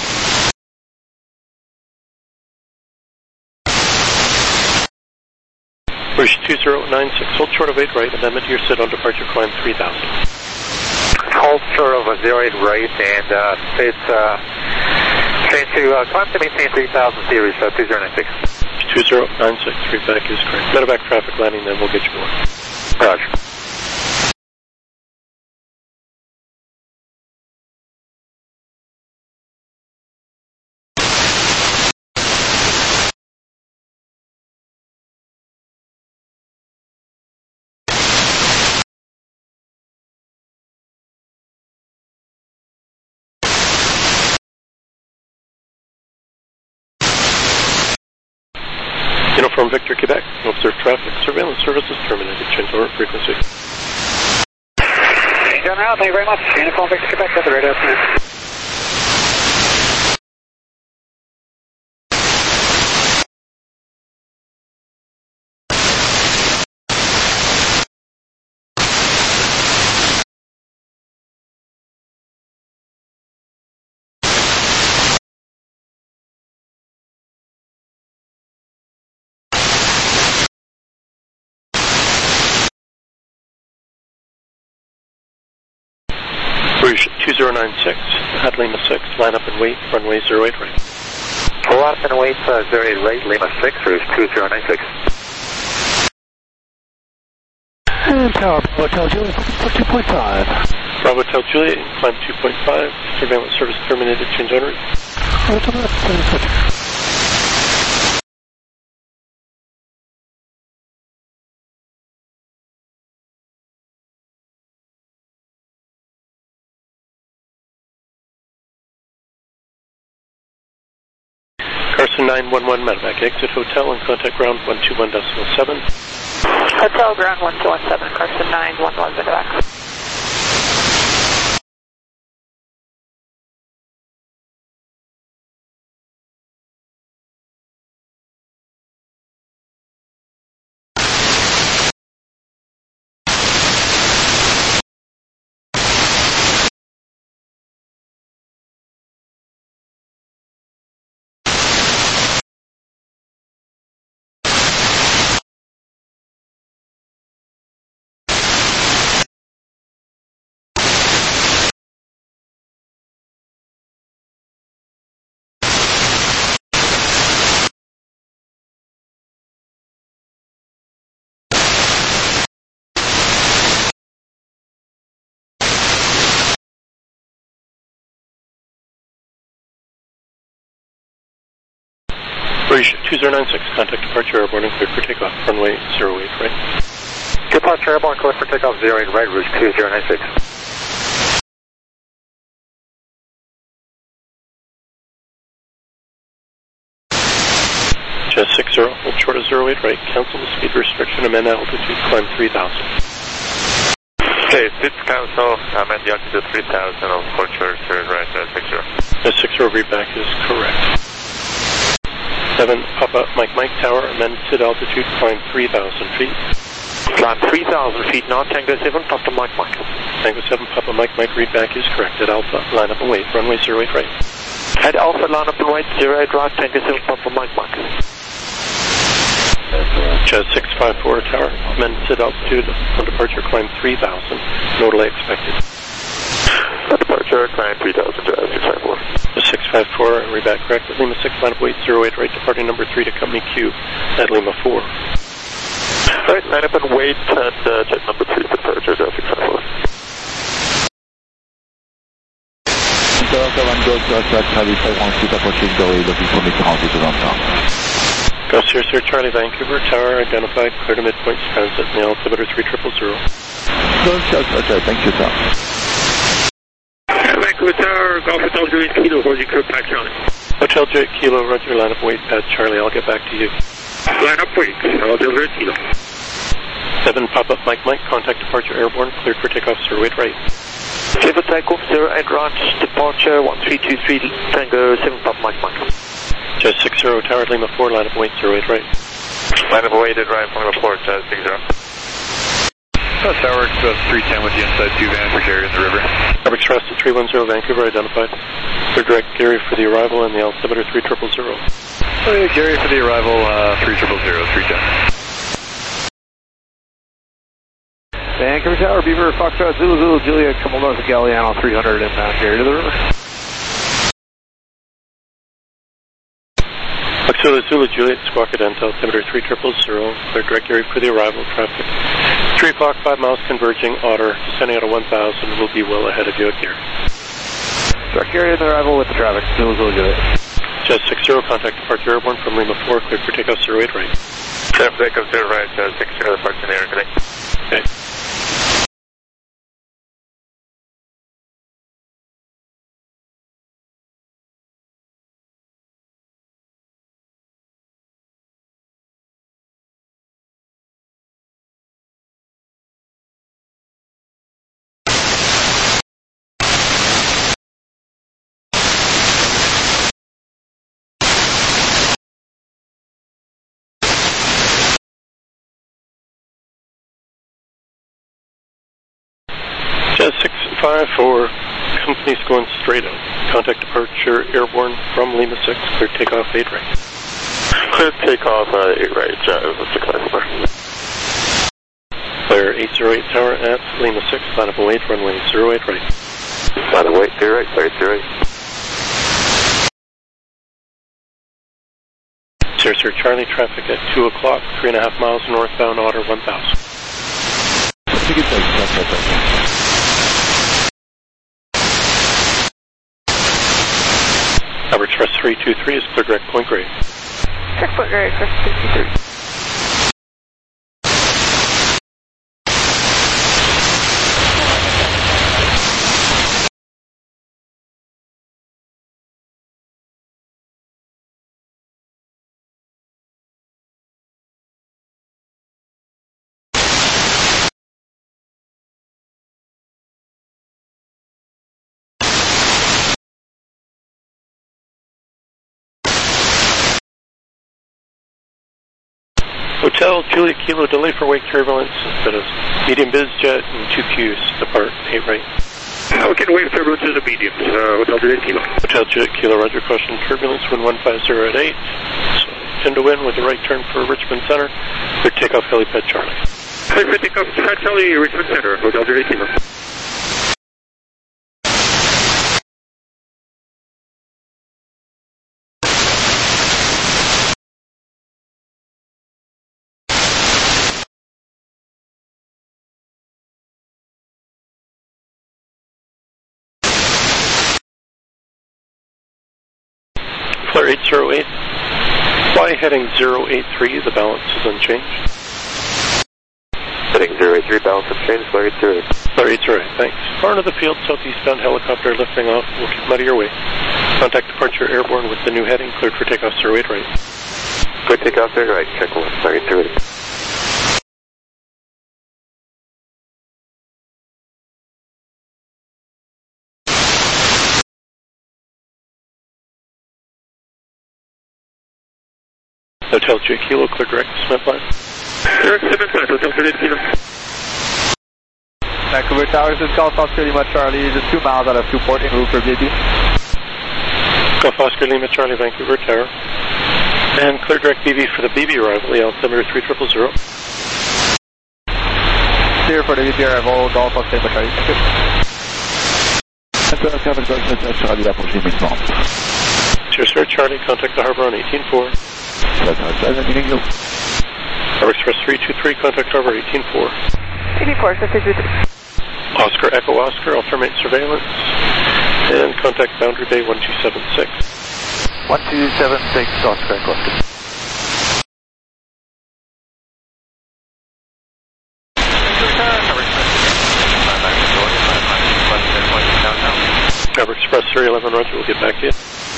Rouge 2096, hold short of 8 right, amendment to your sit on departure, climb 3000. Hold short of a 08 right and it's change to climb to maintain 3000 series 2096. 2096, feedback is correct. Medevac traffic landing, then we'll get you more. Roger. Uniform Victor, Quebec. Observe traffic. Surveillance services terminated. Change over frequency. General, thank you very much. Uniform Victor, Quebec, at the radar. Rouge 2096, at Lima 6, line up and wait, runway 08 right. Line up and wait, 08 right, Lima 6, Rouge 2096. And Tower Bravo Hotel Juliet for 2.5. Bravo Hotel Juliet, climb 2.5, surveillance service terminated, change on route. Carson 911 medevac, exit hotel and contact ground 121.7. Hotel ground 1217, Carson 911 medevac. Rouge 2096, contact departure airborne and cleared for takeoff. Runway 08 right. Departure airborne, cleared for takeoff 08 right, Rouge 2096. Jazz 60, hold short of 08 right, cancel the speed restriction, amend altitude, climb 3000. Okay, speed cancel, amend the altitude 3000, hold short of right, Jazz 60. Jazz 60, read back is correct. 7, Papa Mike Tower, amend SID altitude, climb 3,000 feet. Climb 3,000 feet now, Tango 7, Papa Mike. Tango 7, Papa Mike, read back is correct. At Alpha, line up and wait, runway 08 right. At Alpha, line up and wait, 08 right, Tango 7, Papa Mike. Jazz 654 Tower, amend SID altitude, on departure, climb 3,000, no delay expected. Departure, climb 3,000, Jazz 654. 654, read back correct. At Lima 6, line up wait 08 right, departing number 3 to company Q at Lima 4. Alright, line up and wait, and check number 3 departure, Jazz 654. Delta 1 Gold, Charlie 516, approaching Dory, looking for Mr. Hansi to downtown. Go Sir Charlie Vancouver, tower identified, clear to midpoint transit, in the altimeter 3000. Gold, Charlie, thank you, sir. Vancouver Tower, Golf Hotel Juliet Kilo, hold your clear, Pat Charlie. Hotel Juliet Kilo, roger, line up wait, Pat Charlie, I'll get back to you. Line up wait, Hotel Juliet Kilo. 7, pop-up Mike, contact departure airborne, cleared for takeoff 08 right. Clear takeoff 08 right, departure 1323, Tango 7, Papa Mike. Jazz 60, tower at Lima 4, line up wait 08 right. Line up wait at right, Lima 4, Jazz 60. Tower Express 310 with the inside 2 van for Gary in the river. Tower Express 310 Vancouver identified. Clear direct Gary for the arrival and the altimeter 3000. Gary for the arrival, 3000, 310. Vancouver Tower, Beaver, Foxtrot, Zulu, Juliet, come north of Galliano, 300 inbound, Gary to the river. Zulu, Juliet, Squawka Dental, altimeter 3000, clear direct Gary for the arrival, traffic 3 o'clock, 5 miles converging, Otter, descending out of 1000, will be well ahead of you at Gary. Direct Gary in the arrival with the traffic, Zulu, Juliet. Jazz 60, contact departure airborne from Lima 4, clear for takeoff 08 right. Clear for takeoff 0 right, Jazz 60, departure in the air today. Okay. Jazz 654, company's going straight out. Contact departure airborne from Lima 6, clear takeoff 8 right. Clear takeoff 8 right, Jazz 654. Clear 808 tower at Lima 6, line up and wait, runway 08 right. Line up wait, 0 right, clear 08. Sir Charlie, traffic at 2 o'clock, 3.5 miles northbound, Otter 1000. Tower Express 323 is clear direct Point Grey. Check Point Grey, Express 323. Hotel Juliet Kilo, delay for wake turbulence instead of medium biz jet and 2 Qs, depart 8 right. Okay, wave turbulence is a medium, Hotel Juliet Kilo. Hotel Juliet Kilo, roger, caution turbulence, wind 150 at 8. So, 10 to wind with the right turn for Richmond Center. Clear takeoff helipad Charlie. Clear for takeoff, Pat Charlie, Richmond Center, Hotel Juliet Kilo. Clear 808. Fly heading 083, the balance is unchanged. Heading 083, balance unchanged, Larry 2. Larry 2, thanks. Far into the field, southeastbound helicopter lifting off. We'll keep them out of your way. Contact departure airborne with the new heading, cleared for takeoff 08 right. Clear takeoff 08 right, check one, Larry 2. Hotel J Kilo, clear direct cement line. Direct cement line, Hotel 38 Kilo. Vancouver Tower, this is Golf Oscar Lima Charlie, just 2 miles out of 2port en route for BB. Golf Oscar Lima Charlie, Vancouver Tower. And clear direct BB for the BB arrival, the altimeter 3000. Clear for the BB arrival, Golf Oscar Lima Charlie, thank you. Charlie, l'approche immédiatement. Cheers, sir, Charlie, contact the harbor on 18-4. Harbor Express 323, contact harbor 18-4. 84, 53. Oscar Echo Oscar, I'll terminate surveillance. And contact boundary bay 1276. 1276, Oscar Echo Oscar. Harbor Express 311, roger, we'll get back to you.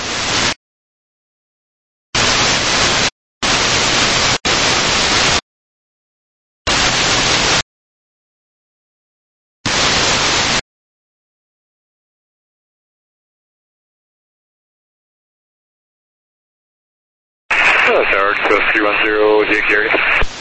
Tower, Express 310, Jake Gary.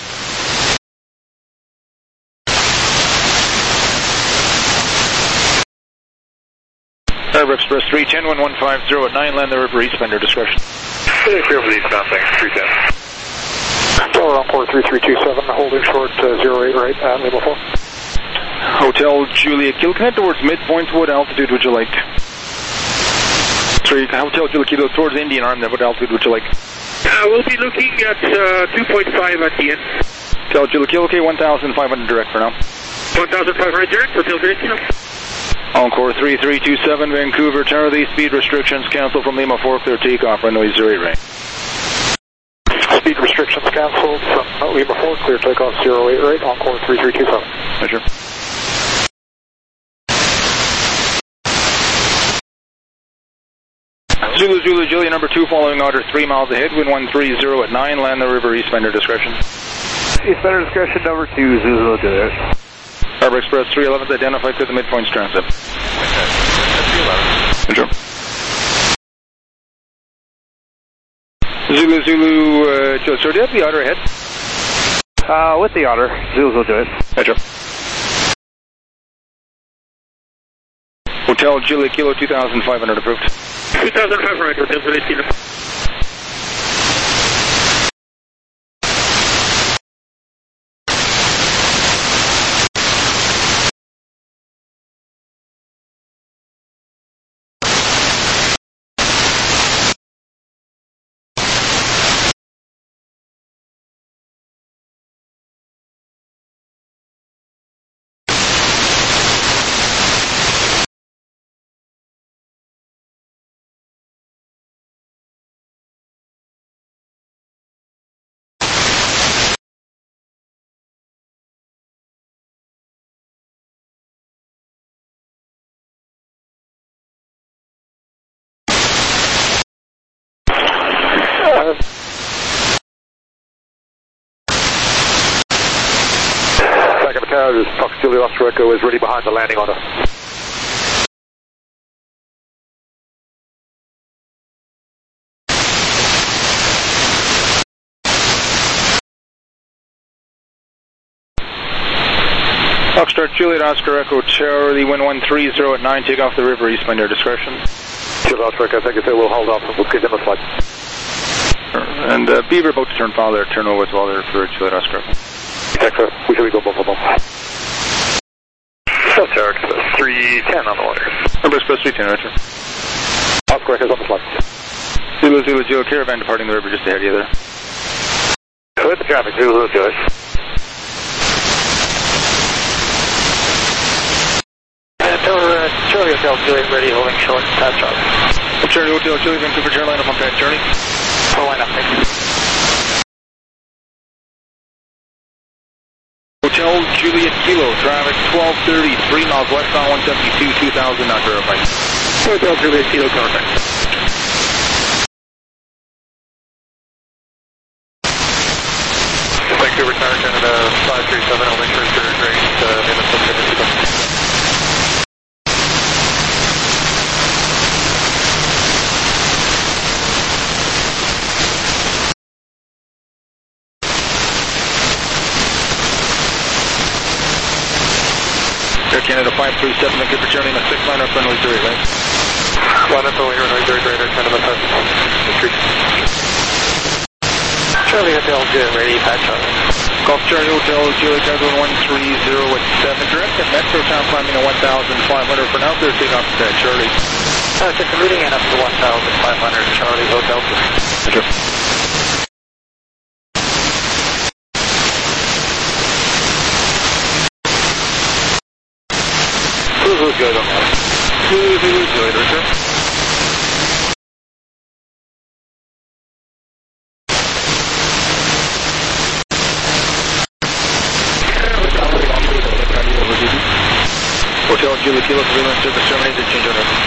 Harbor Express 310, 1150 at 9, land the river east, under discretion. Clear for the eastbound, thanks, 310. Tower Encore 3327, holding short 08 right, Lima 4. Hotel Julia Kilo, connect towards midpoint, what altitude would you like? Sorry, Hotel Julia Kilo towards Indian Arm, what altitude would you like? We'll be looking at 2.5 at the end. Hotel Julia Kilo, okay, 1,500 direct for now. 1,500 direct, Hotel 38 Kilo. Encore 3327, Vancouver Tower, these speed restrictions cancelled from Lima 4, clear takeoff, runway 08 right. Speed restrictions cancelled from Lima 4, clear takeoff 08 right, Encore 3327. Measure. Zulu Zulu Julia number 2 following order 3 miles ahead, wind 130 at 9, land the river east, under discretion. East under discretion number 2, Zulu Julia. Harbor Express 311 identified to the midpoints transit. Measure. Zulu Zulu Julia, sir, do you have the otter ahead? With the otter, Zulu Julia. Measure. Hotel Julia Kilo 2,500 approved. 2,500, Hotel 38 Kilo. Second tower, Fox Julia Oscar Echo is ready behind the landing order. Foxtrot Juliet Oscar Echo Charlie, wind 130 at 9, take off the river east, by your discretion. Juliet Oscar Echo, thank you sir, we'll hold off and we'll keep them a flight. And Beaver about to turn foul there, turn over with all there for Juliet Oscar Echo. Thanks sir, we shall go boom boom boom. Tower Express 310 on the water. Harbor Express 310, Roger. Oscar Echo's on the flight. Zulu Zulu Zulu, caravan departing the river just ahead of you there. Clear the traffic, Zulu Zulu. Charlie Hotel Juliet ready, holding short, patch up. Charlie Hotel Juliet, Vancouver, turn line up on patch, Charlie. Full line up, thank you. Hotel Juliet Kilo, traffic 1230, 3 miles west on 172, 2000, not verified. Hotel Juliet Kilo, contact. Vancouver Tower, Canada 537, I'll make sure it's your range, name and subject. Air Canada 537, Vancouver turning a 6-liner for noise area, right? 1 up, over here, noise area, Air Canada 537. Charlie Hotel, Juliet, ready, patch on. Golf Charlie Hotel, Juliet, Tower 130 at 7 direct, and Metro Town climbing to 1,500 for now, clear takeoff to Charlie. Check the routing and up to 1,500, Charlie Hotel. Roger. Who's good on that? Who's good, Richard? Hotel Juliet Kilo, surveillance service terminated, change on it.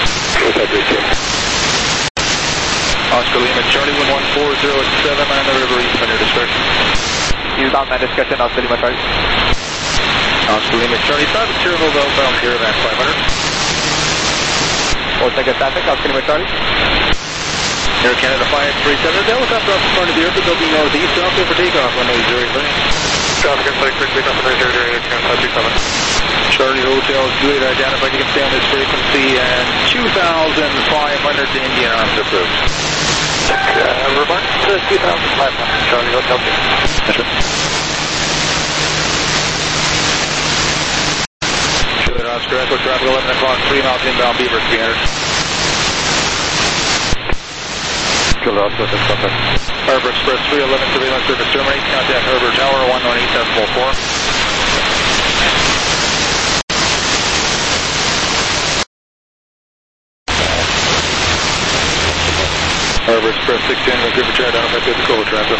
Oscar Lima, Charlie 11407 on the river east on your discretion. Use on my discussion, Oscar Lima, Charlie. Oscar Lima, Charlie 5, Terminal outbound Caravan 500. We'll take a traffic, Oscar Lima, Charlie. Air Canada 537, the helicopter off the front of the airfield, they'll be northeast, off for takeoff on noise area, right? Traffic and flight, quick takeoff on noise area, Air Canada 537. Charlie Hotel, Juliet, identified, you can stay on this frequency, and 2,500 to Indian Arms approved. Remarks to 2,500, Charlie Hotel. That's right. Juliet Oscar Echo, traffic 11 o'clock, 3 miles inbound, Beaver 300. Juliet Oscar, that's something. Harbor Express 311, surveillance service terminate, contact Harbor Tower 118.4. Harbor Express 610, Vancouver Tower, identified to the Cobra traffic.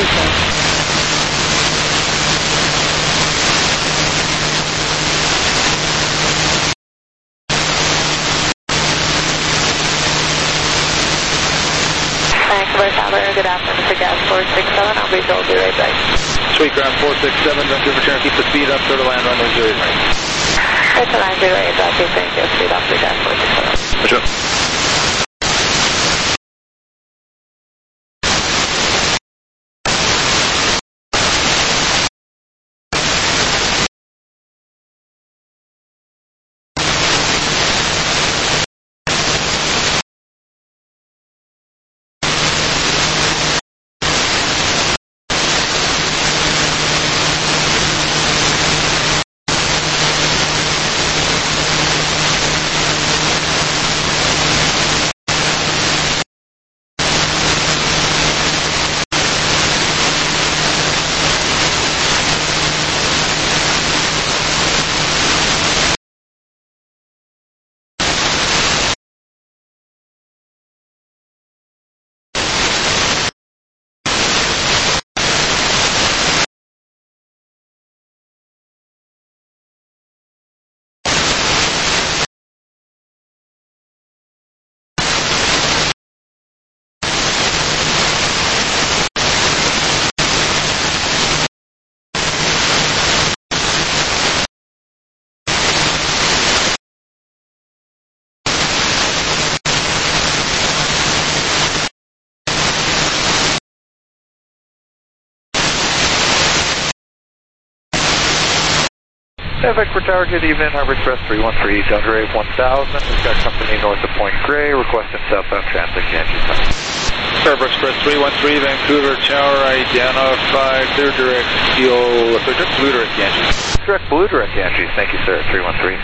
Vancouver Tower, good afternoon, Mr. Gas 467, I'll be told you right back. Sweet ground 467, Vancouver Tower, keep the speed up, clear to land on those areas, right? It's a 908, keep saying just speed off the Gas 467. Sure. Vancouver Tower, good evening, Harbor Express 313, Delta Ray 1000. We've got company north of Point Grey, requesting southbound transit, Yankee time. Harbor Express 313, Vancouver Tower, identified, clear direct, fuel, clear direct, blue direct, Yankee. Direct blue direct, Yankee, thank you, sir, 313.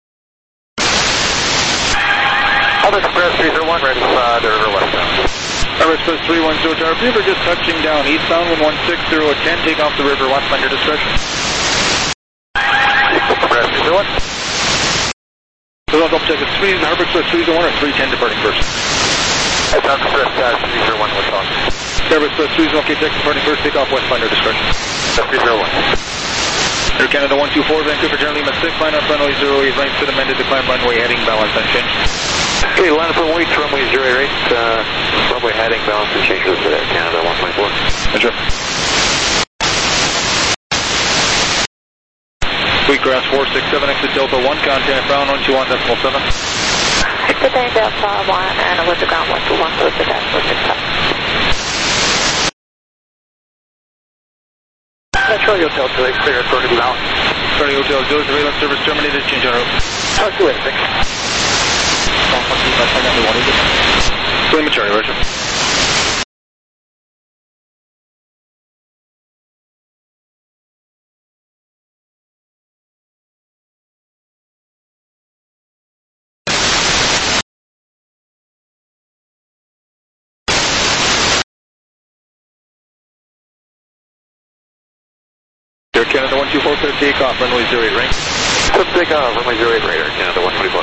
Harbor Express 301, ready for the river westbound. Air Express 310 Tower, Beaver just touching down eastbound 1160 at 10, take off the river west on your discretion. So I'll double check, it's 3, Harbor Express 301 or 310 departing first. That's Harbor Express 301 westbound. Harbor Express 301, okay, check departing first, take off west on your discretion. That's 301. Air Canada 124, Vancouver, Turn Lima 6, line up runway 08, right to amended to climb runway heading balance unchanged. Okay, line up runway to runway 08, runway heading balance and changes to Air Canada 124. Roger. Wheatgrass 467, exit Delta 1, contact ground 121.7. Exit Delta 1 and with the ground 121, with the dash 467. Charlie Hotel 2, clear at Burnaby Mountain. Charlie Hotel 2, surveillance service terminated, change on route. Talk to you later, thanks. Lima Charlie, Roger. Air Canada 124, clear takeoff, runway 08, right? Clear takeoff, runway 08, right, Air Canada 124.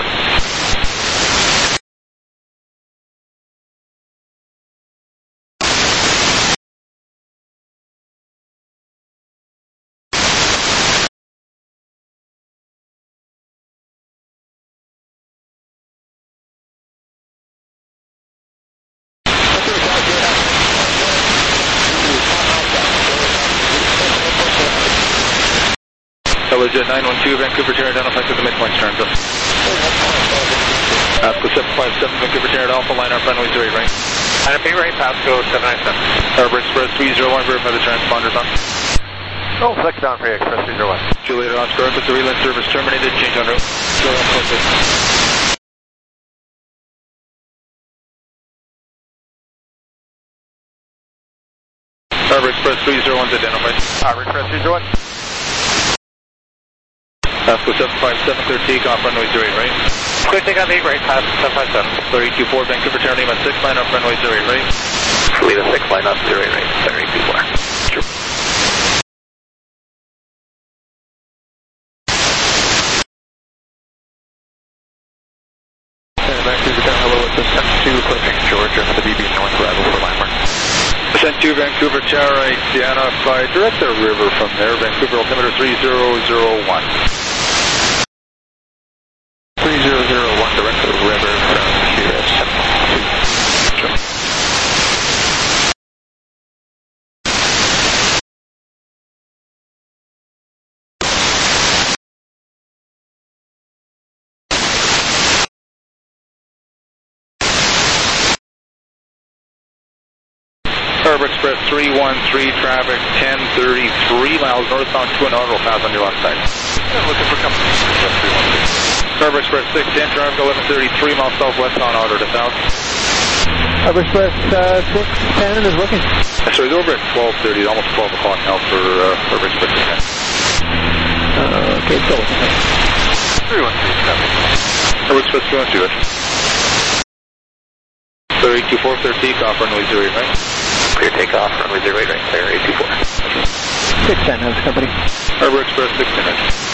Jet 912, Vancouver Terra, identified to the midpoint stern. Pasco 757, Vancouver Terra, Alpha, line up runway 08, right? Line up right, Pasco 797. Harbor Express 301, verify the transponders on. Oh, select down for Express 301. Juliet Oscar, with the relay service terminated, change on route. Harbor Express 301 is identified. Harbor Express 301. Pasco 757, clear takeoff, runway 08, right? Clear takeoff 8 right, Pasco 757. 3824, Vancouver Terra Lima 6, line up, runway 08, right? Lima 6, line up, 08 right, 3824. True. Vancouver Terra, hello, it's Ascent 2, approaching Georgia for the BB North arrival for landmark. Ascent 2, Vancouver Terra, identified, direct the river from there, Vancouver altimeter 3001. 3001, direct to the river from here at 7. Sure. Harbor Express 313, traffic 1033 miles northbound, 2 and auto path on your left side. Looking for company, Express 313. Harbor Express 610, traffic 1133 miles southwestbound, auto to south. Harbor Express 610 is working. Sorry, it's over at 12:30, almost 12 o'clock now for Harbor Express 610. Okay, so 313, traffic. Harbor Express 312, 3824, clear takeoff, runway 08, right? Clear takeoff, runway 08, right, clear 824. 610 has company. Harbor Express 610.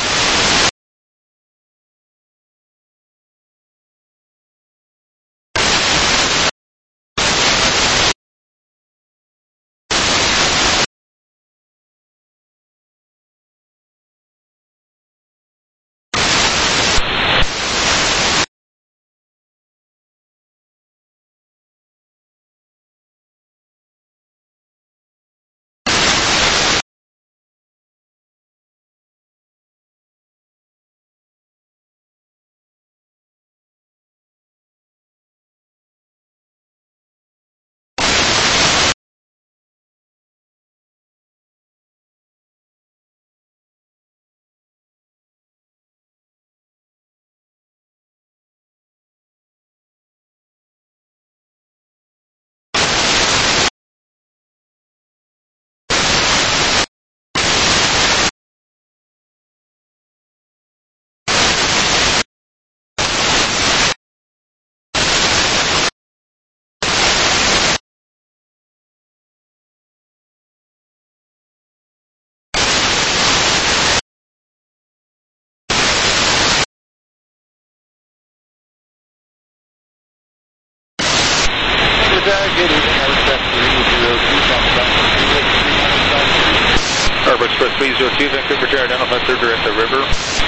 302, Vancouver Tower, identify third direct the river.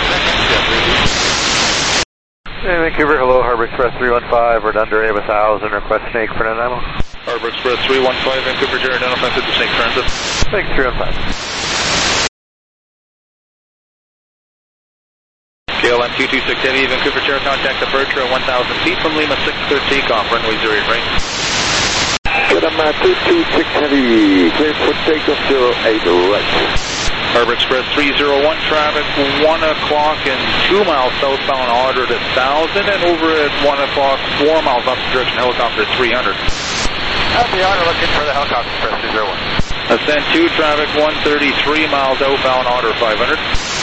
Hey, Vancouver, hello, Harbor Express 315, we're under A1000, request Snake for an animal. Harbor Express 315, Vancouver Tower, identify through the Snake Transit. Thanks, 315. KLM 226 Heavy, Vancouver Tower, contact departure at 1,000 feet from Lima 6 takeoff, runway 08 right. KLM 226 Heavy, clear for takeoff 08 right. Harbor Express 301, traffic 1 o'clock and 2 miles southbound, ordered at 1,000, and over at 1 o'clock, 4 miles opposite direction, helicopter at 300. The honor looking for the helicopter Express 301. Ascent 2, traffic 133 miles outbound, order 500.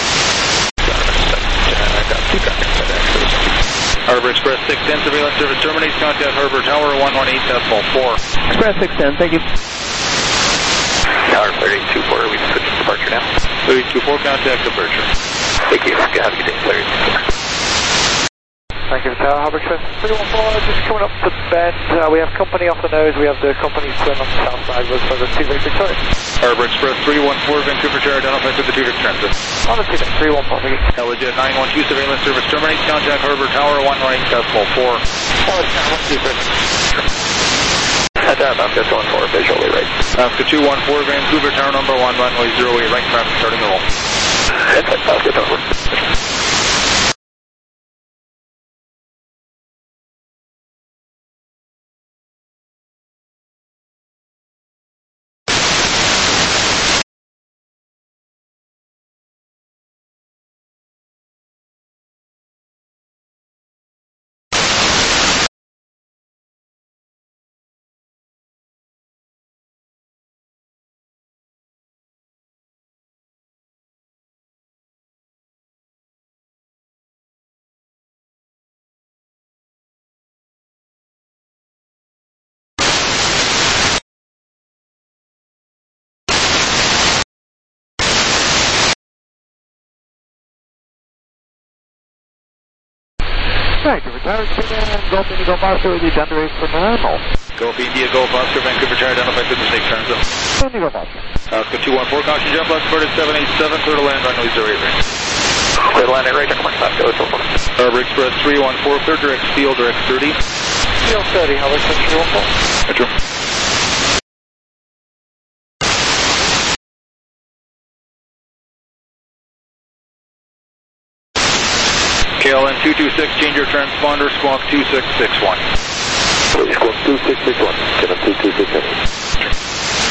Harbor Express 610, surveillance service terminates, contact Harbor Tower 118.4. Express 610, thank you. Tower 3824, we've switched departure now. 3824, contact departure. Thank you. Have a good day, 3824. Thank you, Tower. Harbor Express 314, just coming up to Bend. We have company off the nose. We have the company twin on the south side with the T-Vic Victoria. Harbor Express 314, Vancouver Tower, identified to the T-Vic Transit. On the T-Vic 314, thank you. Legit 912, surveillance service terminates, contact Harbor Tower 118.4. I'm just going for visually right. Oscar 214, Vancouver Tower number 1, runway 08 right, traffic starting to roll. That's Oscar Tower. Thank you, Tower 210, Golf Indigo Oscar with you, Thunder 8 for normal. Golf India, Golf Oscar, Vancouver Tower, identified to the Snake Transit. Indigo Oscar. Oscar 214, caution jump left, Vertex 787, clear to land, runway 08 right. Clear to land at right, checkpoint, Oscar, Harbor Express 314, third direct steel, direct 30. Steel 30, Harbor Express 314. Metro. KLM 226, change your transponder, squawk 2661. Squawk 2661, KLM 226.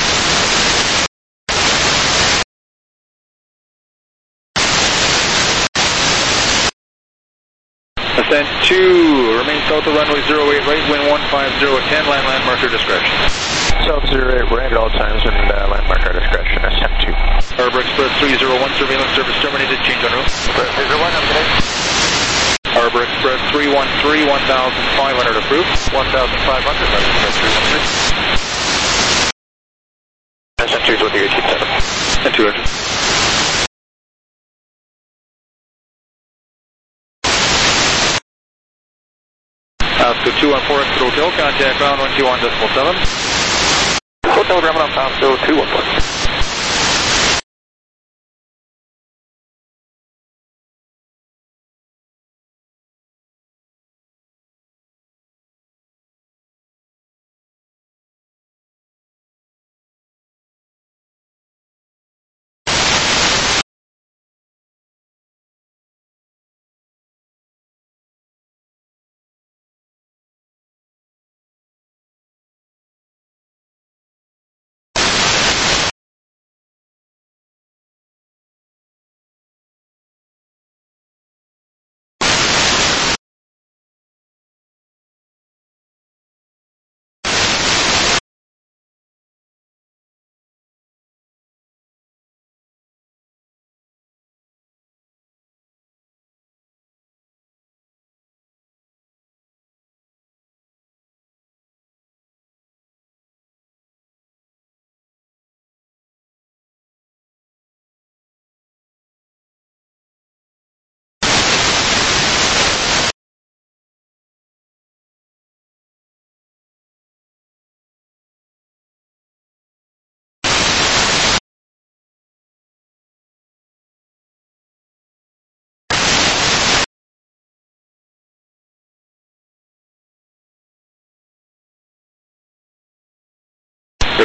Ascent 2, remain south of runway 08 right, wind 150 at 10, land marker discretion. South 08 right at all times and land marker discretion, Ascent 2. Harbor Express 301, surveillance service terminated, change en route. Express 301, have a good day. Harbor Express 313, 1,500 approved. 1,500, Harbor Express 313. Ascent 2 is with you, keep that up. And 200. Oscar 214, Exeter Hotel, contact ground 121.7. Hotel Grumman on Oscar 214.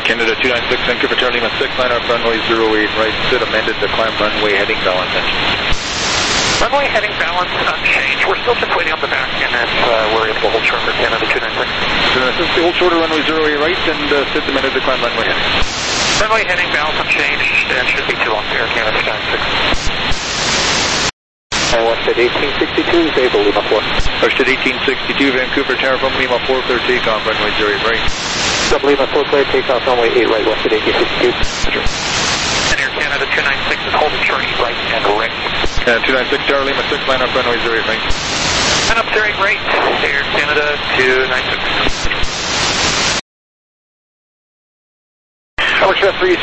Canada 296, Vancouver Tower Lima 6, line up runway 08 right, sit amended to climb runway heading balance engine. Runway heading balance unchanged. We're still just waiting on the back end if we're able to hold short for Canada 296. Hold shorter runway 08 right and sit amended to climb runway heading. Runway heading balance unchanged and should be too long for Air Canada 296. Wested 1862, Zable Lima 4. Wested 1862, Vancouver Tower from Lima 4, clear takeoff, runway 08 right. Sub Lima 4, clear takeoff, runway 8 right, Wested 1862. And Air Canada 296 is holding short right and ready. 296, Tower Lima 6, line up runway 08 right. Line up 08 right, Air Canada 296. Express 302,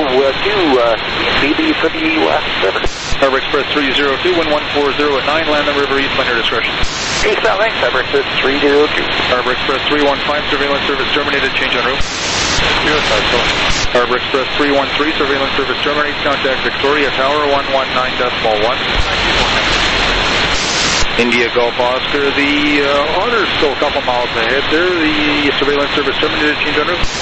BB for the last 7. Harbor Express 302, 114.0 at 9, land on river east on your discretion. East South Lane, Harbor Express 302. Harbor Express 315, surveillance service terminated, change en route. Harbor Express 313, surveillance service terminated, contact Victoria Tower 119.1. India Golf Oscar, the Otter's still a couple miles ahead there, the surveillance service terminated, change en route.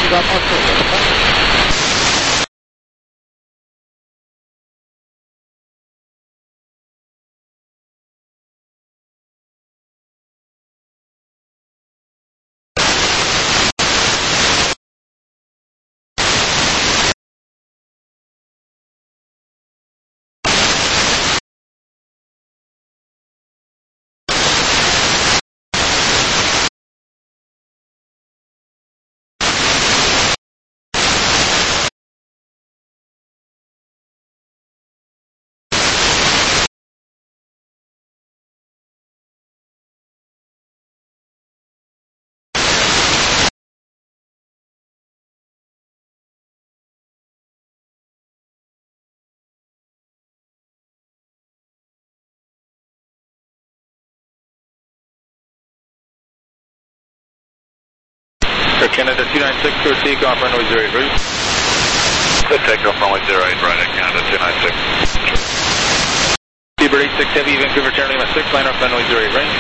Air Canada 296, clear takeoff, runway 08 right. Clear takeoff, runway 08 right, Air Canada 296. Seabird 86 Heavy, Vancouver Tower Lima 6, line up runway 08 right.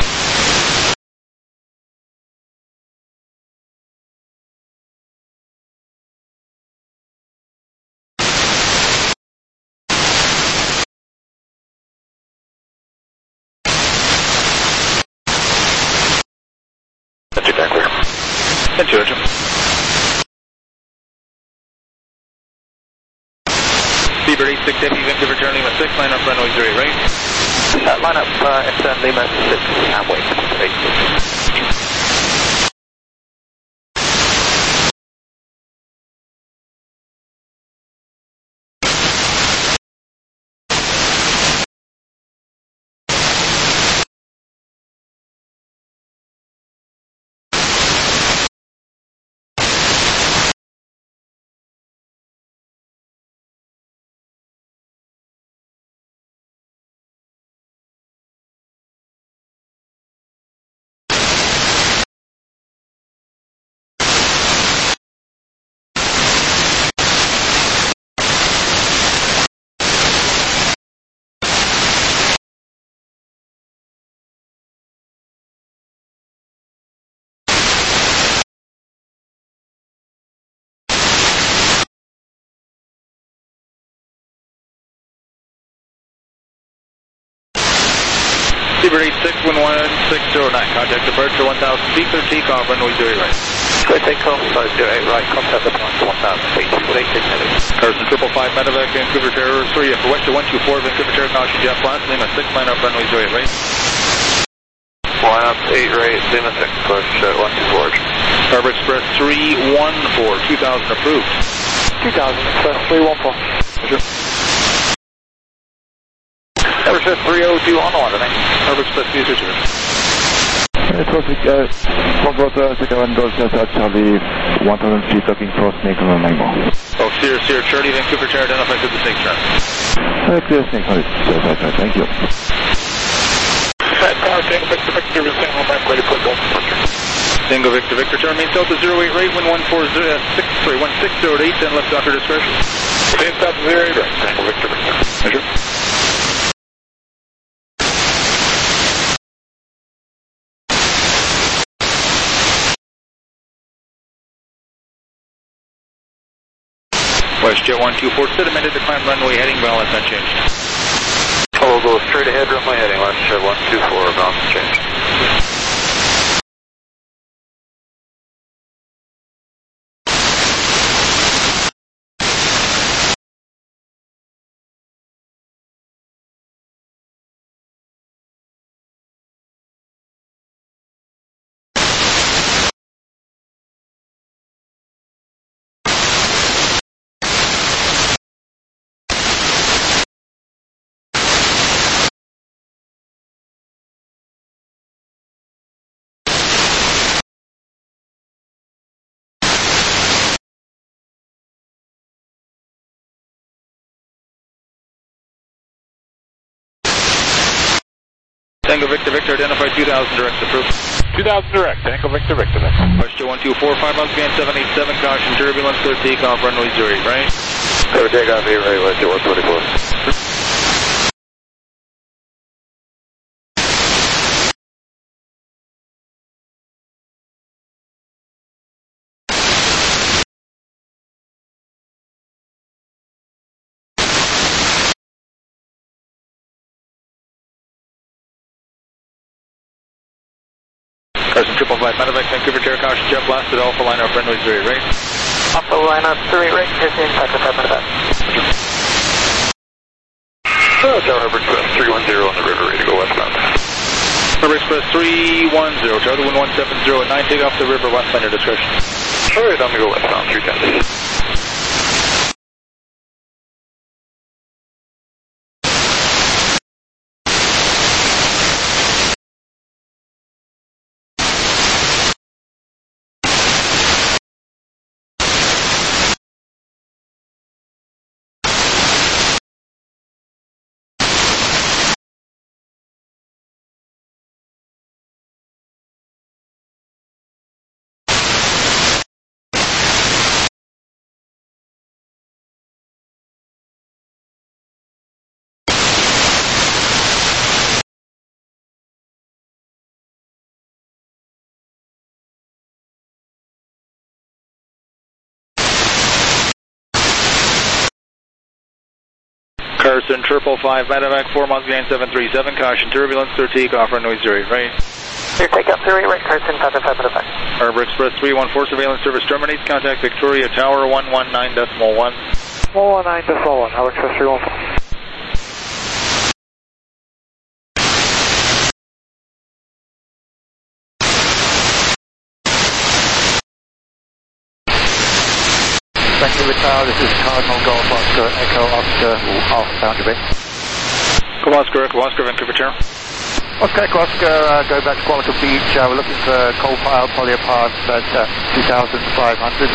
Thank you, Georgia. Seabird 86 Heavy, Vancouver Tower Lima 6, line up runway 08 right. Line up SN Lima 6, Amway 8. Seabird 86, 11609, contact departure 1000 feet, clear takeoff, runway 08 right. Clear takeoff, 08 right, contact departure 1000 feet, 8 Carson 555, Medevac, Vancouver Tower, sorry, for Western 124, Vancouver Tower, caution jet blast, Lima 6, line up runway 08 right. Line up 8 right, Lima 6, push 124. Harbor Express 314, 2000 approved. 2000, Express 314. Harbor Express 302 on the water, thanks. Harbor Express 302. Traffic, Congo Sierra and Golf Charlie, 1000 feet, looking for snake on Mango. Oh, Sierra Charlie, Vancouver Tower, identified to the snake trap. Clear snake, thank you. Tower, Tango Victor Victor, Tango Mike, ready for Golf departure. Tango Victor Victor, turn main south to 08 right, 1608, and left off your discretion. Main south to 08 right, Tango Victor Victor. Measure. WestJet 124, sediment to climb runway heading, balance unchanged. We'll go straight ahead, runway heading, WestJet 124, balance unchanged. Tango Victor Victor, identify 2000 direct approved. 2000 direct, Tango Victor Victor. WestJet 124, 5 miles behind 787, caution turbulence, clear takeoff, runway 08, right? Clear takeoff, 8 right, WestJet 124. Carson 555, Medevac, Vancouver, Terra, caution, jet blasted, Alpha line up, runway 08, right? Alpha line up, 08, right, 15, Patrick, Medevac. Tower Harbor Express 310 on the river, ready to go westbound. Harbor Express 310, Tower 1170 at 9, take off the river, westbound, your discretion. Alright, I'm going to go westbound, 310. Carson 555, Medevac, 4 miles behind 737, caution turbulence, clear takeoff, runway 08, right? Clear takeoff, 08, right, Carson, Patrick, Medevac. Harbor Express 314, surveillance service terminates, contact Victoria Tower 119.1. 119.1, Harbor Express 314. Vancouver Tower, this is Cardinal Golf Oscar, Echo Oscar, off boundary bay. Go Oscar, Echo Oscar, Vancouver Tower. Oscar, Echo Oscar, go back to Qualicum Beach. We're looking for coal pile polyapart at 2,500.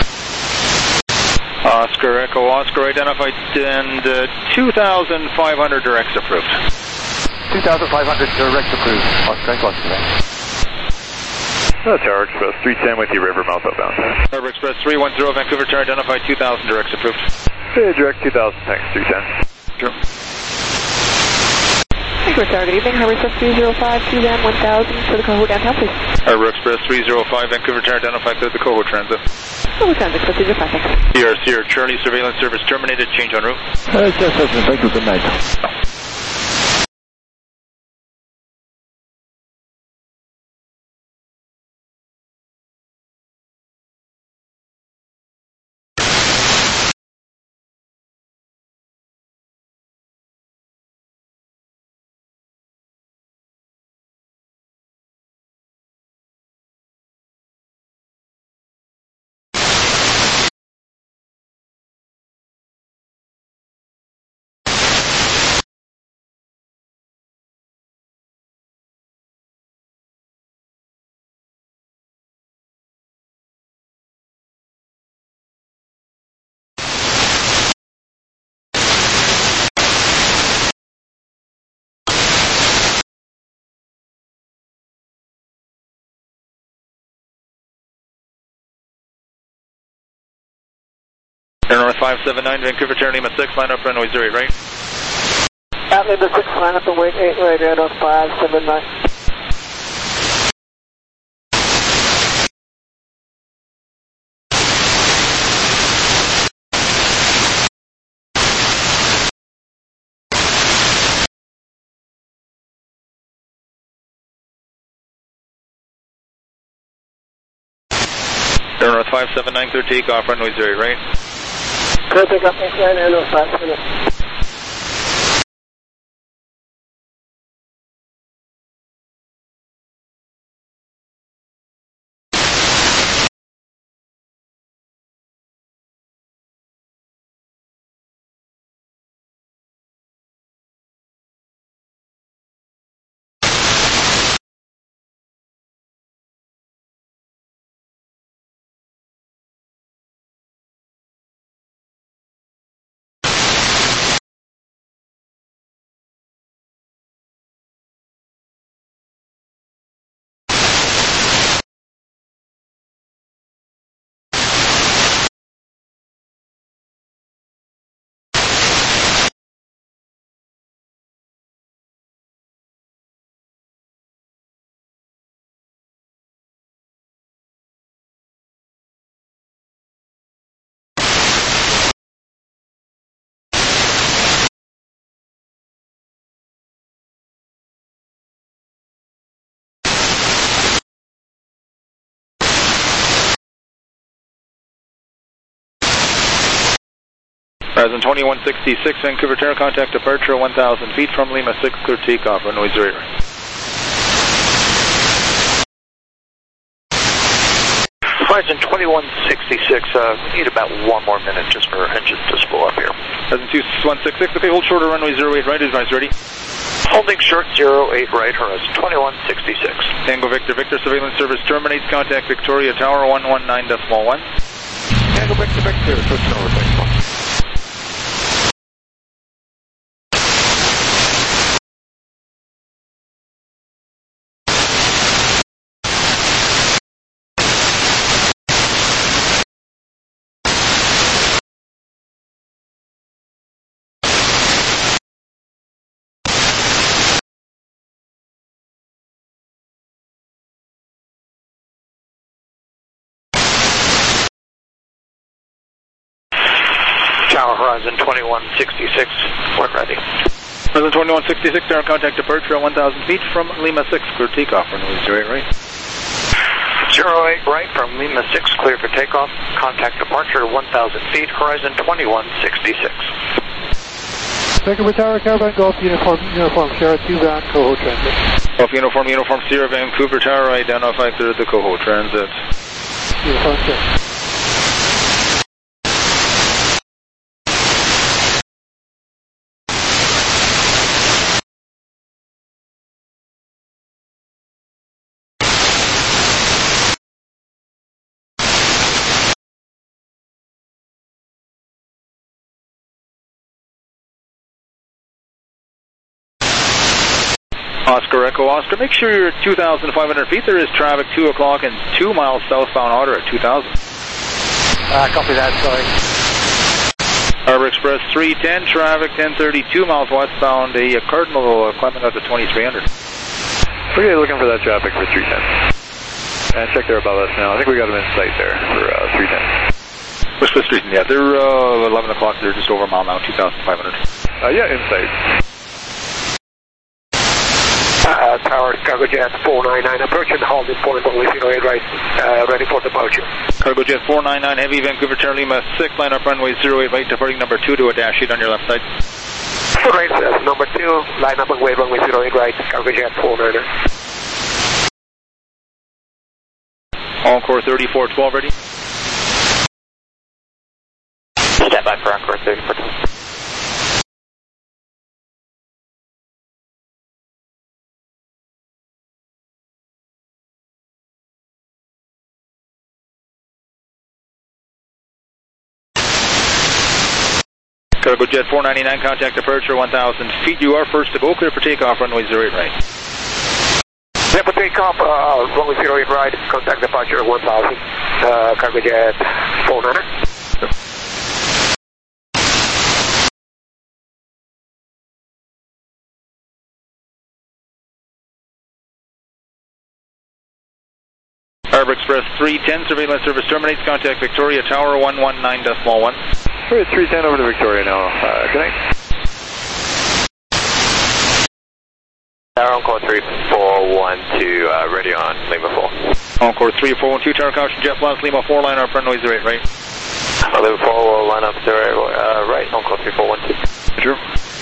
Oscar, Echo Oscar, identified and 2,500 directs approved. 2,500 direct approved. Oscar, Echo Oscar. Tower Express 310 with you, river mouth outbound. Harbor Express 310, Vancouver Tower, identified 2,000 directs approved. Yeah, direct 2,000, thanks, 310. Sure. Vancouver Tower, good evening. Harbor Express 305, Suzanne 1000 for the Coho downtown, please. Harbor Express 305, Vancouver Tower, identified through the Coho Transit. Coho Transit, procedure 5, thanks. CRC or Charlie, surveillance service terminated, change en route. Yes, thank you, good night. Air North 579, Vancouver Tower, Lima 6, line up runway 08, right? At Lima 6, line up and wait 8, right, Air North 579. North 579, clear takeoff, runway 08 right. Clear takeoff, incline, Air North 579. Horizon 2166, Vancouver Tower, contact departure 1,000 feet from Lima 6, clear takeoff, runway 08 right. Horizon 2166, need about one more minute just for engines to spool up here. Horizon 2166, okay, hold shorter, runway 08 right, advise ready. Holding short 08 right, Horizon 2166. Tango Victor, Victor, surveillance service terminates, contact Victoria Tower 119.1. Tango Victor, Victor, switch over, thanks. Tower Horizon 2166, when ready. Horizon 2166, tower contact departure at 1,000 feet from Lima 6, clear takeoff, runway 08 right. 08 right from Lima 6, clear for takeoff. Contact departure 1,000 feet, Horizon 2166. Vancouver Tower, Caravan Golf, Uniform, Sierra 2 Van, Coho Transit. Golf Uniform, Sierra, Vancouver Tower, identify clear the Coho Transit. Uniform Sierra. Oscar Echo Oscar, make sure you're at 2,500 feet. There is traffic 2 o'clock and 2 miles southbound order at 2,000. Copy that, sorry. Harbor Express 310, traffic 1032 miles westbound, a Cardinal climbing up to 2,300. We're really looking for that traffic for 310. And check they're above us now. I think we got them in sight there for 310. West Street, yeah, they're 11 o'clock, they're just over a mile now, 2,500. Yeah, in sight. Tower, Cargo Jet 499, approach and hold in point, only 08 right, ready for departure. Cargo Jet 499, Heavy, Vancouver Tower, Lima 6, line up runway 08 right, departing number 2 to a dash 8 on your left side. Right, number 2, line up and wave runway 08 right, Cargo Jet 499. Encore 3412 ready. Stand by for Encore 3412. Cargo Jet 499, contact departure 1,000 feet. You are first to go, clear for takeoff, runway 08 right. Clear for takeoff, runway 08 right, contact departure 1,000, Cargo Jet 499. Harbor Express 310, surveillance service terminates, contact Victoria Tower 119.1. We're at 310 over to Victoria now. Good night. Tower Encore 341. 3412, ready on Lima 4. Encore 3412, tower caution, jet blast, Lima 4, line up, runway 08, right. Lima 4 will line up 0, right, Encore 3412. Sure.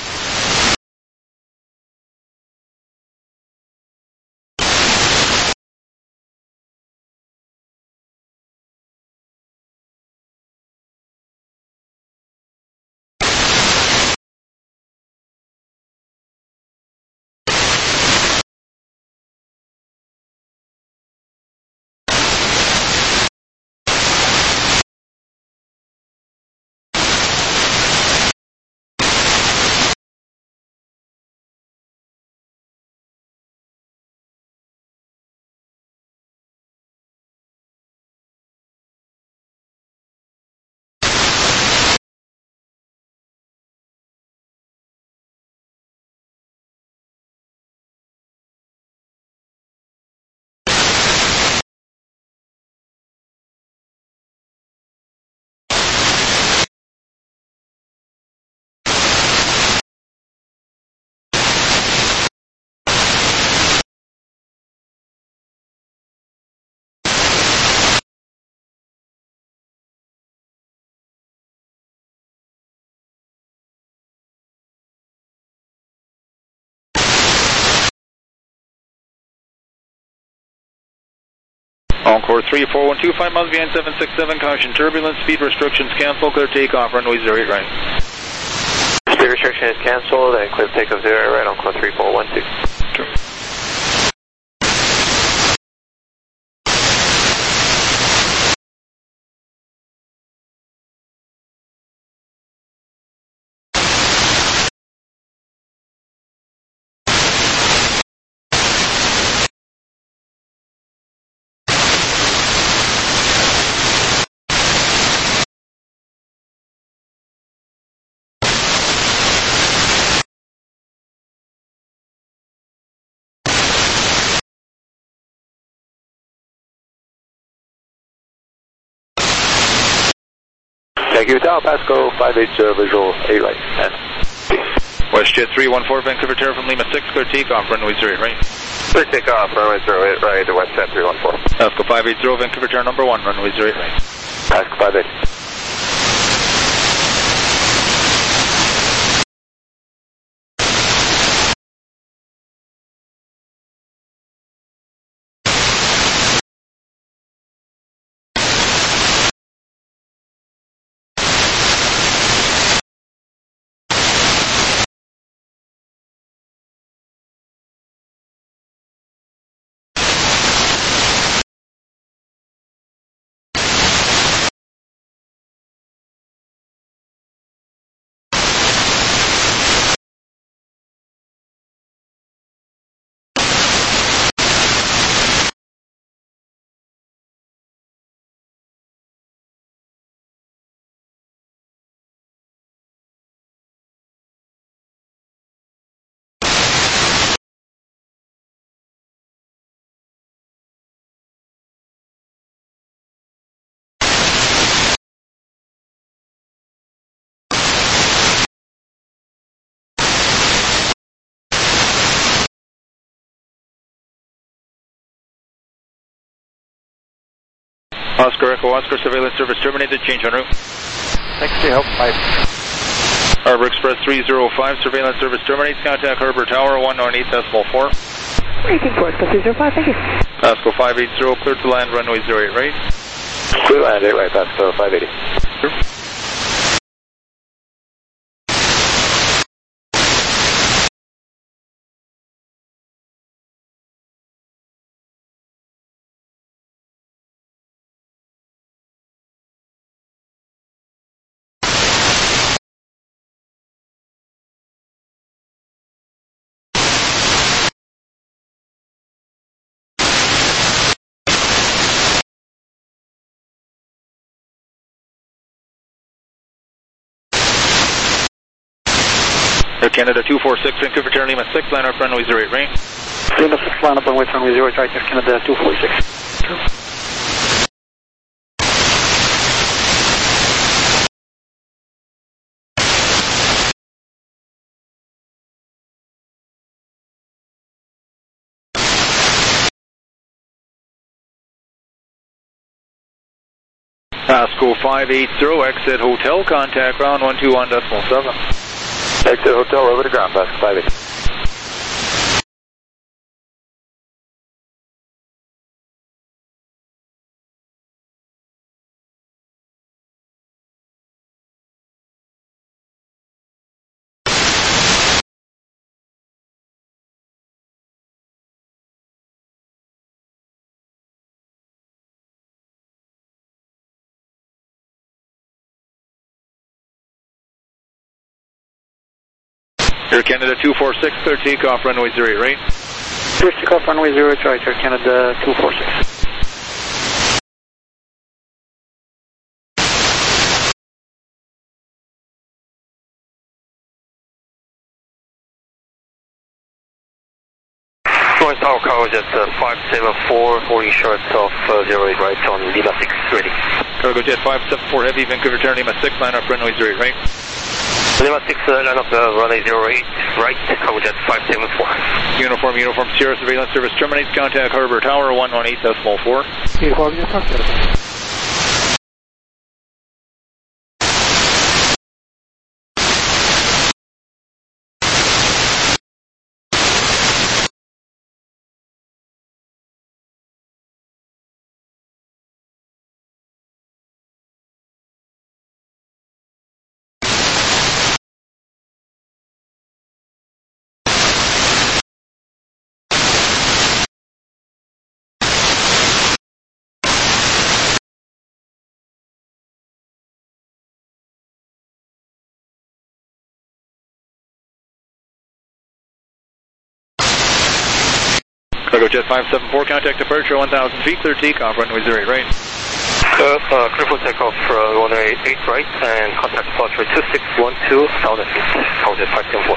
Encore 3412, 5 miles behind 767, caution turbulence, speed restrictions cancelled, clear takeoff, runway 08 right. Speed restriction is cancelled and clear takeoff 0 right, Encore 3412. Sure. Thank you, Tower Pasco 580 visual 8 right. WestJet 314, Vancouver Tower from Lima 6, clear takeoff, runway 08 right. Clear takeoff, runway 08 right, WestJet 314. Pasco 580, Vancouver Tower number 1, runway 08 right. Pasco 580. Oscar Echo Oscar, surveillance service terminated, change en route. Thanks for your help, bye. Harbor Express 305, surveillance service terminates, contact Harbor Tower 198.4. Reaching for Oscar 305, thank you. Pasco 580, clear to land, runway 08 right. Clear land 8 right, Pasco 580. Sure. Air Canada 246, Vancouver Tower Lima 6, line up runway 08 right. Lima 6, line up runway 08 right, Air Canada 246. Sure. ASCO 580, exit hotel, contact ground 121.7. Exit hotel, over to ground, ASCO 580. Air Canada 246, clear takeoff, runway 08 right. Clear takeoff, runway 08 right, Air Canada 246. North Tower Cargo Jet 574, 40 short of 08 right on Lima 6, ready. Cargo Jet 574 Heavy, Vancouver Turn Lima 6, line up runway 08 right. Lima 6, line up runway 08 right, Cargo Jet 574. Uniform Sierra Surveillance Service terminates, contact Harbor Tower 118.4. Uniform, you talk to us. Cargo Jet 574, contact departure 1,000 feet, clear takeoff, runway 08 right. Clear for takeoff, runway 8 right, and contact departure 2612, 1,000 feet, Cargo Jet 574.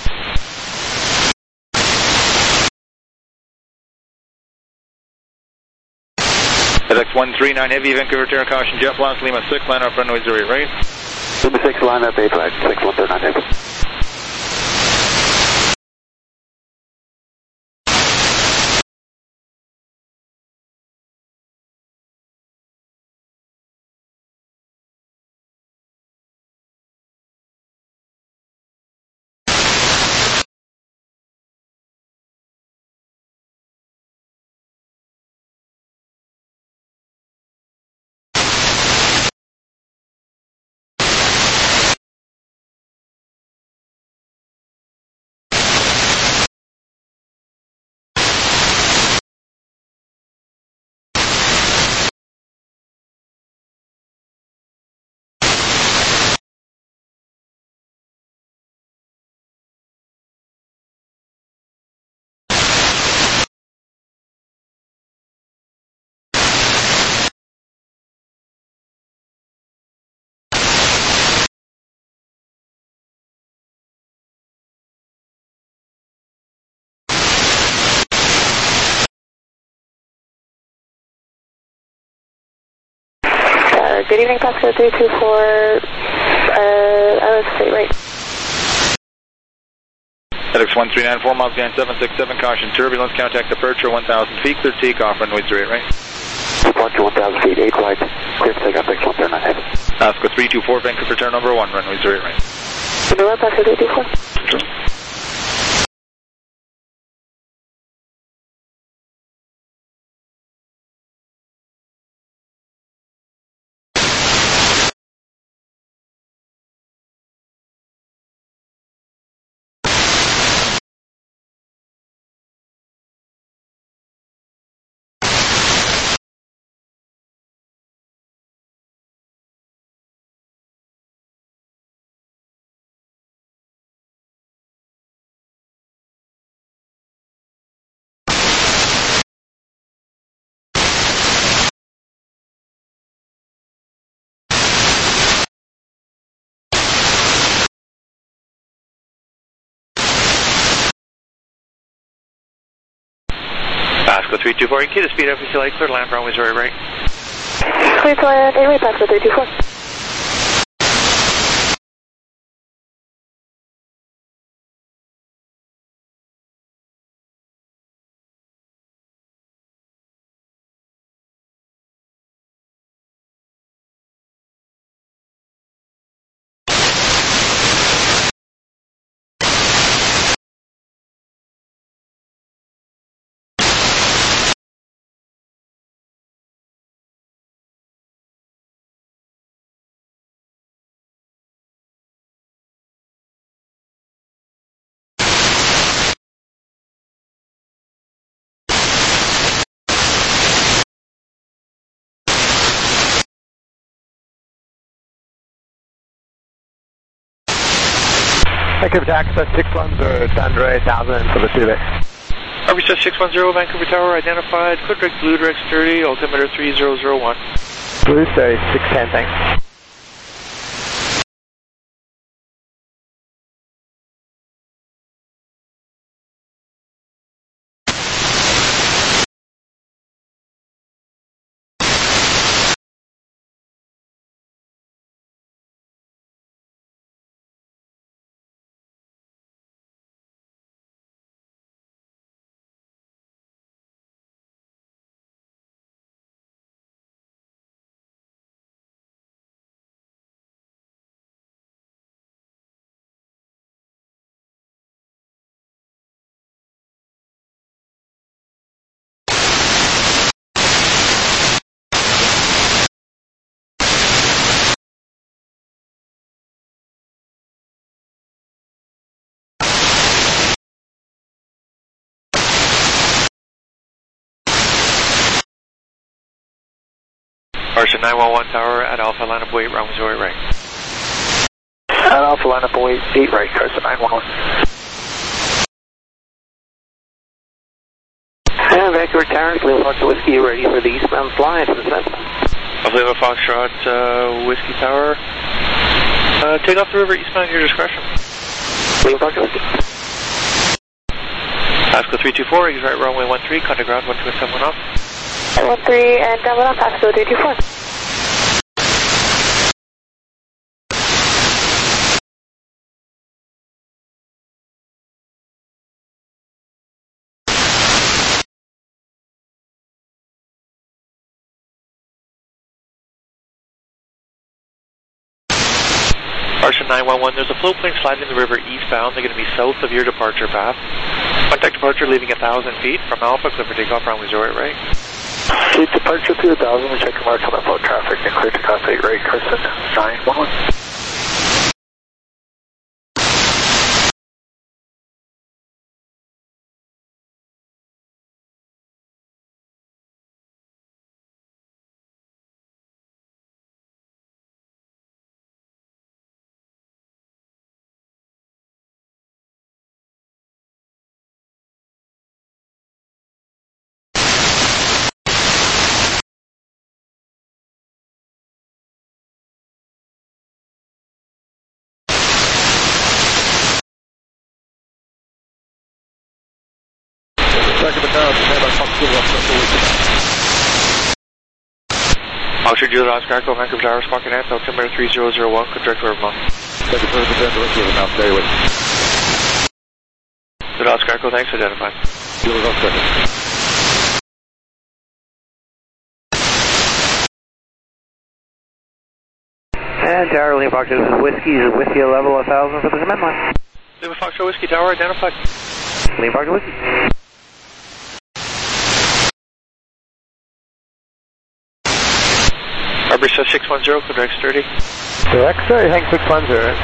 FedEx 139 Heavy, Vancouver Turn caution, jet blast, Lima 6, line up runway 08 right. Lima 6, line up 8 right, 6139 Heavy. Good evening, Pasco 324, LS straight right. FedEx 139, 4 miles behind 767, caution turbulence, contact departure 1,000 feet, clear takeoff, runway 08 right. Departure 1,000 feet, 8 right, clear takeoff, FedEx 139 Heavy. ASCO 324, Vancouver Turn number 1, runway 08 right. Number 1, Pasco 324. Pasco 324, key to speed up, if you like, clear to land, runway 08 right. Clear to land, 8 right, Pasco 324. Vancouver Access 610, Sandra 1000 for the Tuesday. RBC 610, Vancouver Tower, identified, clear direct blue direct sturdy, altimeter 3001. Blue Sturdy 610, thanks. Archer 911 Tower at Alpha, line up weight, round 08 right. At Alpha, line up weight, 8 right, Carson 911. And Vancouver Tower, Lima Foxtrot Whiskey, ready for the eastbound flight for the set. Lima Foxtrot Whiskey Tower, take off the river eastbound at your discretion. Lima Foxtrot Whiskey. Pasco 324, exit right runway 13, contact ground 1271 off. 13 and down on Pasco 324. Archer 911, there's a float plane sliding the river eastbound. They're going to be south of your departure path. Contact departure leaving 1,000 feet from Alpha, clear for takeoff, runway 08 right. Gate departure through 1,000, we check mark on the float traffic and clear to cross 8 right, Carson 911. Archer Juliet Oscar Echo, Vancouver Tower, Sparking Ant, altimeter 3001, good direct river month. Thank you for the direct river now, stay with. Juliet Oscar Echo, thanks, identified. Juliet Oscar Echo. And Tower, Lima Foxtrot Whiskey is with you, level 1,000 for the cement line. Lima Foxtrot Whiskey Tower, identified. Lima Foxtrot Whiskey. Arbor 610, clear direct sturdy. Direct sturdy, thanks 610.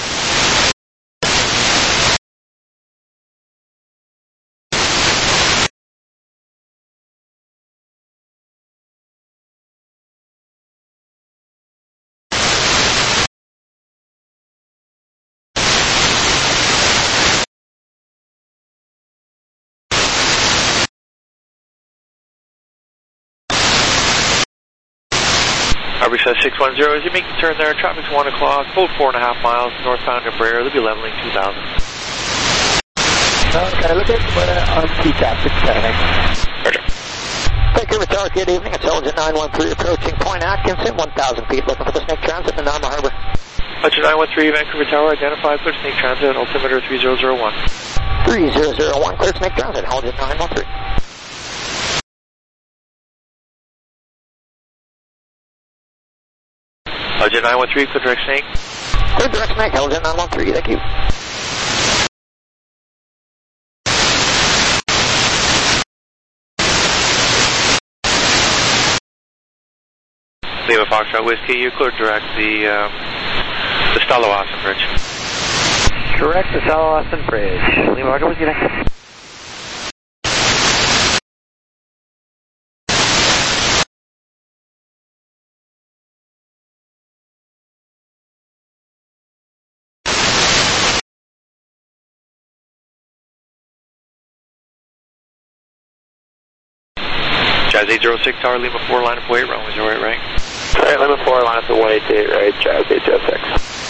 Arbor 610, as you make the turn there, traffic's 1 o'clock, hold 4.5 miles, northbound to Brer, they'll be leveling 2,000. Okay, look at on TCAP 610. Roger. Vancouver Tower, good evening. It's Elgin 913 approaching Point Atkinson, 1,000 feet, looking for the Snake Transit in Norma Harbor. Elgin 913, Vancouver Tower, identified, clear Snake Transit, altimeter 3001. 3001, clear Snake Transit, Elgin 913. Elgin 913, clear direct Snake. Clear direct Snake, Elgin 913, thank you. Lima Foxtrot Whiskey, you clear direct the Stalawasan Bridge. Correct, the Stalawasan Bridge. Lima Foxtrot Whiskey, next. Jazz 806, Tower Lima 4, line up to 8, runway 08 right. Alright, Lima 4, line up to 188 right, Jazz 806.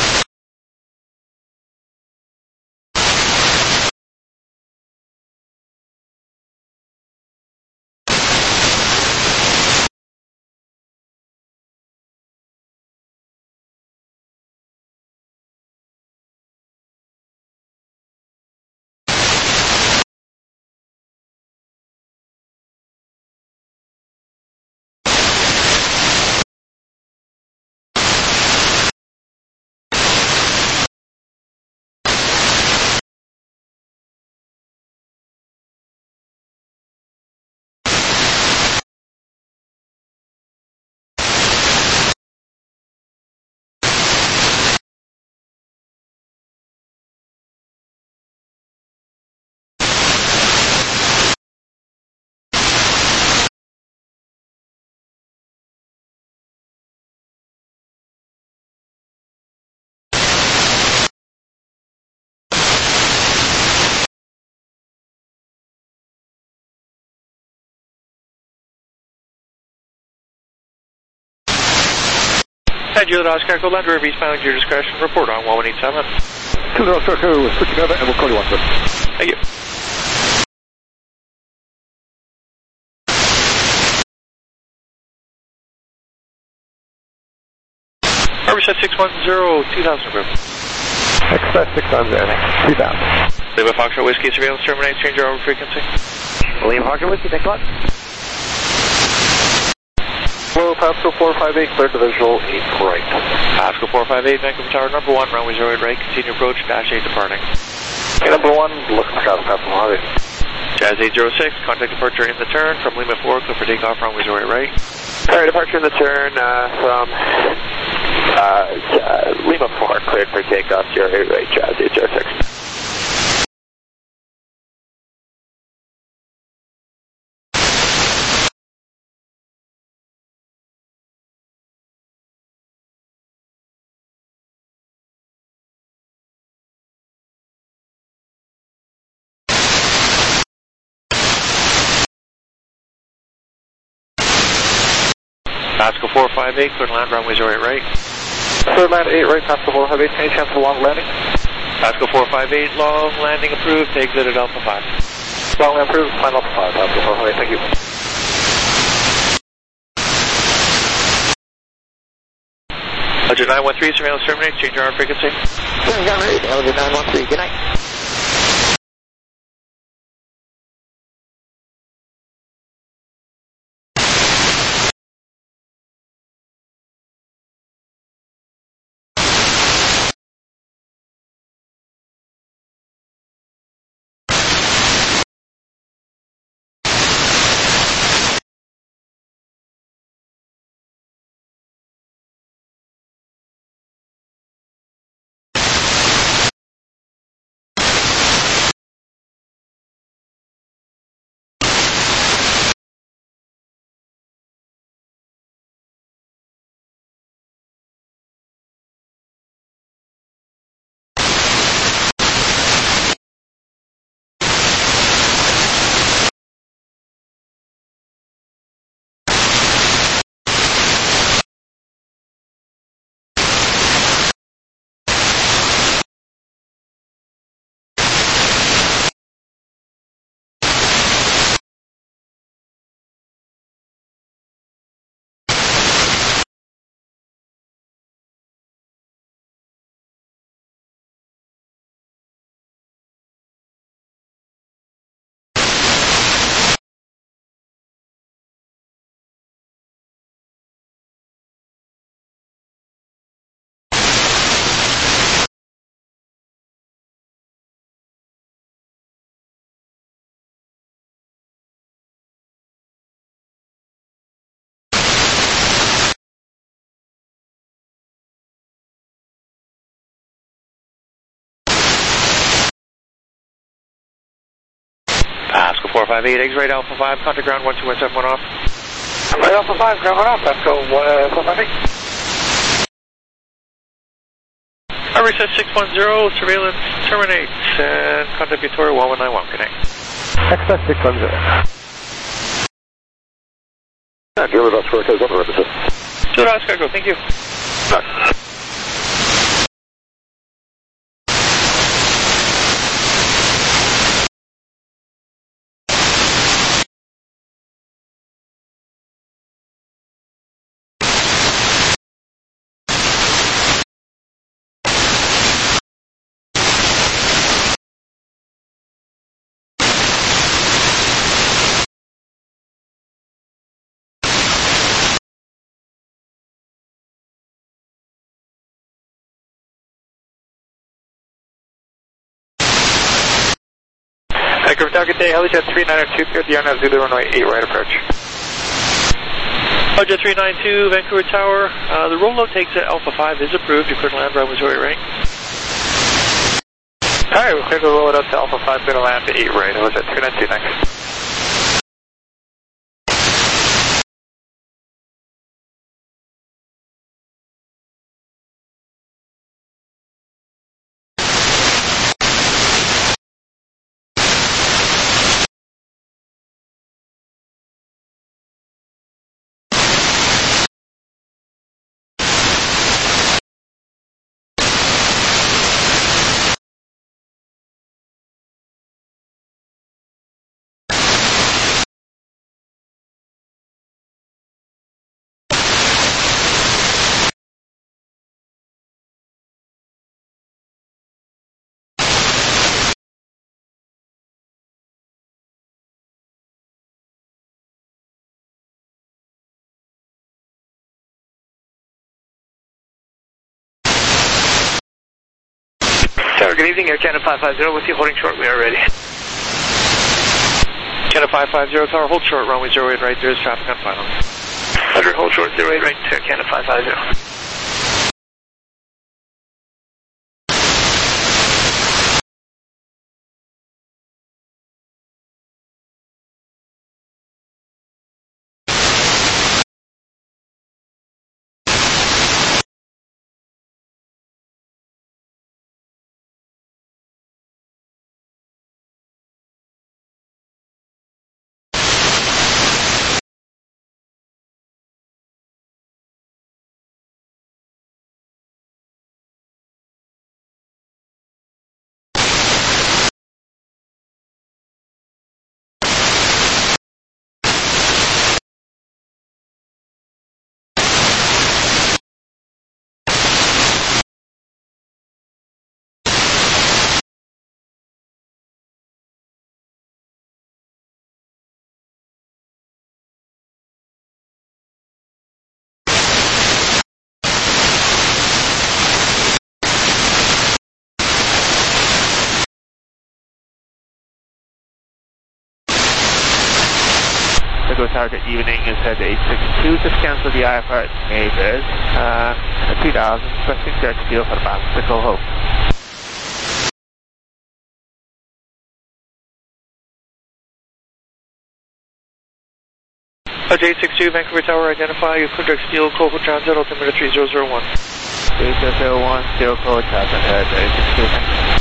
Juliet Oscar, go land river eastbound, your discretion, report on 1187. Juliet Oscar, we're switching over and we'll call you once. Thank you. Reset 610, 2000 group. Express 610, 2000. Lima Foxtrot Whiskey, surveillance terminate, change your over frequency. Lima Foxtrot Whiskey, thanks a lot. Hello, Pascal 458, clear to visual 8 right. Pascal 458, Vancouver Tower number 1, runway 08 right, continue approach, dash 8 departing. Okay, number 1, look for Travis Pascal Mojave. Jazz 806, contact departure in the turn from Lima 4, clear for takeoff, runway 08 right. Alright, departure in the turn from Lima 4, cleared for takeoff, 08 right, Jazz 806. Pascal 458, clear to land, runway 08 right. Clear land 8 right, Pascal 458, any chance of long landing? Pascal 458, long landing approved, exit at Alpha 5. Long land approved, final Alpha 5, Pascal 458, thank you. Alger 913, surveillance terminate, change your arm frequency. Alger 913, good night. Pascal 458, eggs right, Alpha 5, contact ground 12171 off. Right, Alpha 5, ground 1 off, Pascal 458. Reset 610, surveillance terminate, and contact Victoria 1191, connect. Express 610. Juliet Oscar Cortez on the road, sir. Juliet Oscar, go, thank you. Aircraft target day, Helijet 392, clear the RNAV Zulu runway 8 right approach. Helijet 392, Vancouver Tower. The rollout takes at Alpha 5 is approved. You could land right Missouri right. Alright, we're clear to roll it up to Alpha 5, going to land to 8 right. Helijet 392, thanks. Tower, good evening, Air Canada 550 with you, holding short, we are ready. Canada 550, Tower, hold short, runway 08 right, there is traffic on final. 100, hold short, 08 right, Air Canada 550. Target evening is head 862, just cancel the IFR neighbors, 3000, requesting search deal for Bicycle Hope. J62, Vancouver Tower, identify your Kudrak Steel, Coco Transit, altimeter 3001. 3001, Steel, Coco Transit, head 862,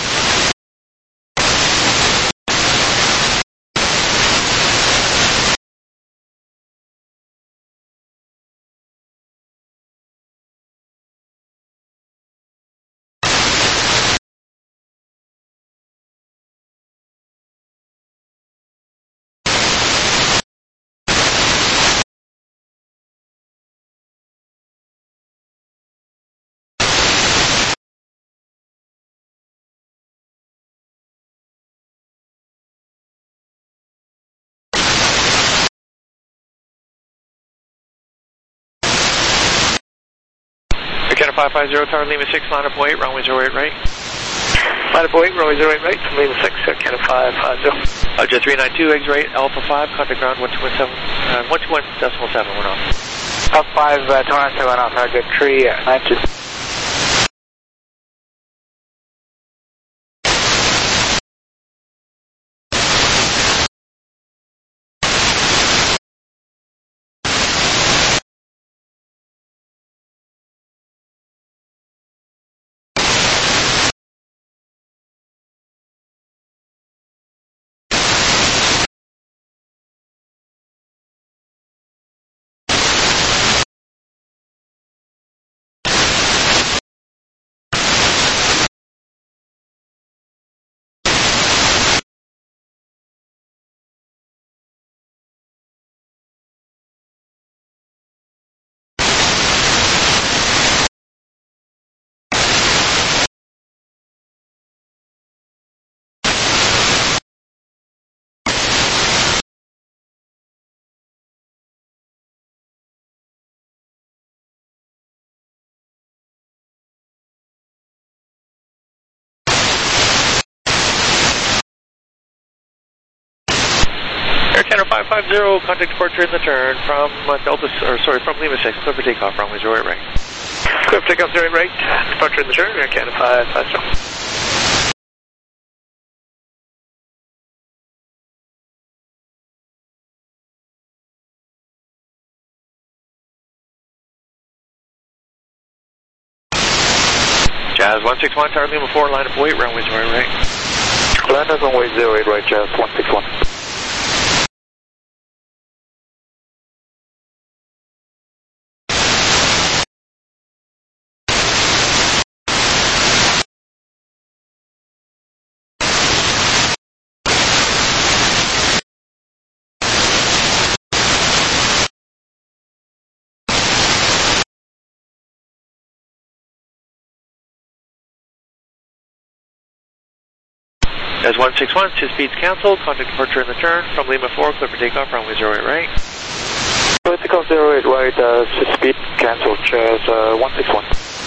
Canada 550, Tower, Lima 6, line up 08, runway 08 right. Line up 08, runway 08 right, from Lima 6, Canada 550. Jet 392, eggs right, Alpha 5, contact ground 121.7, went off. Alpha 5, Toronto, went off, Jet 392. 550, contact departure in the turn from from Lima 6, clear for takeoff, runway 08 right. Clear for takeoff 08 right, departure in the turn, Air Canada 550. Jazz 161, tower Lima 4, line up wait, runway 08 right. Land up runway 08 right, Jazz 161. Jazz 161, 2 speeds canceled, contact departure in the turn from Lima 4, clear for takeoff, runway 08 right. Clear takeoff 08 right, 6 speed canceled, Jazz 161.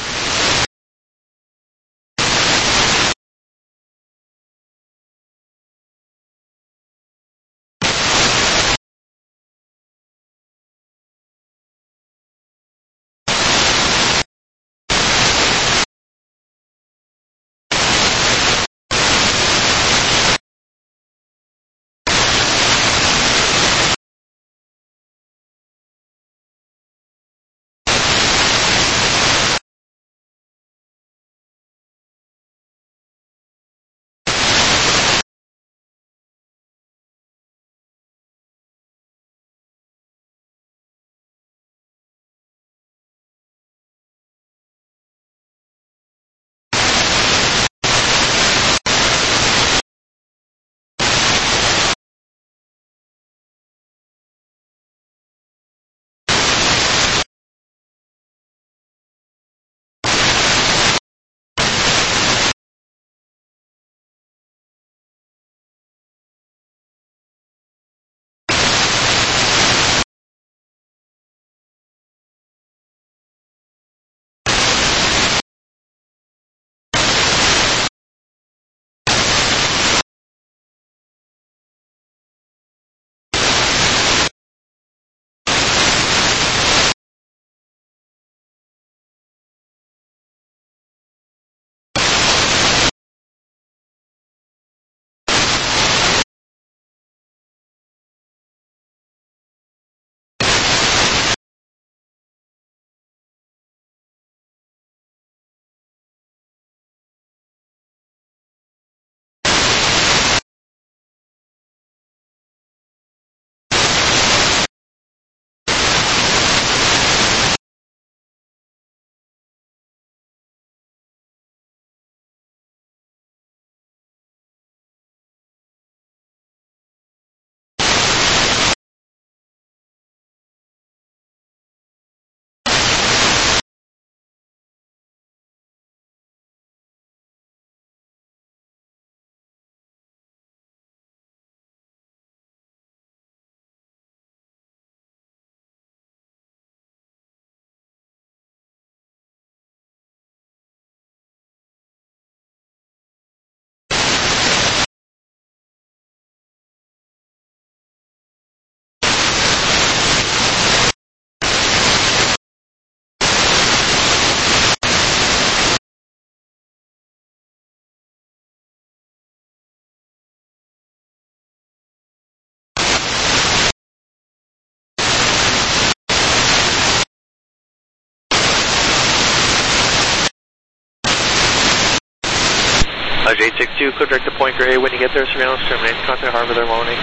J62, clear direct to Point Grey. When you get there, surveillance terminate. Contact Harbor there, morning.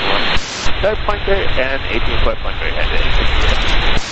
Point Grey and 18 Point Grey heading.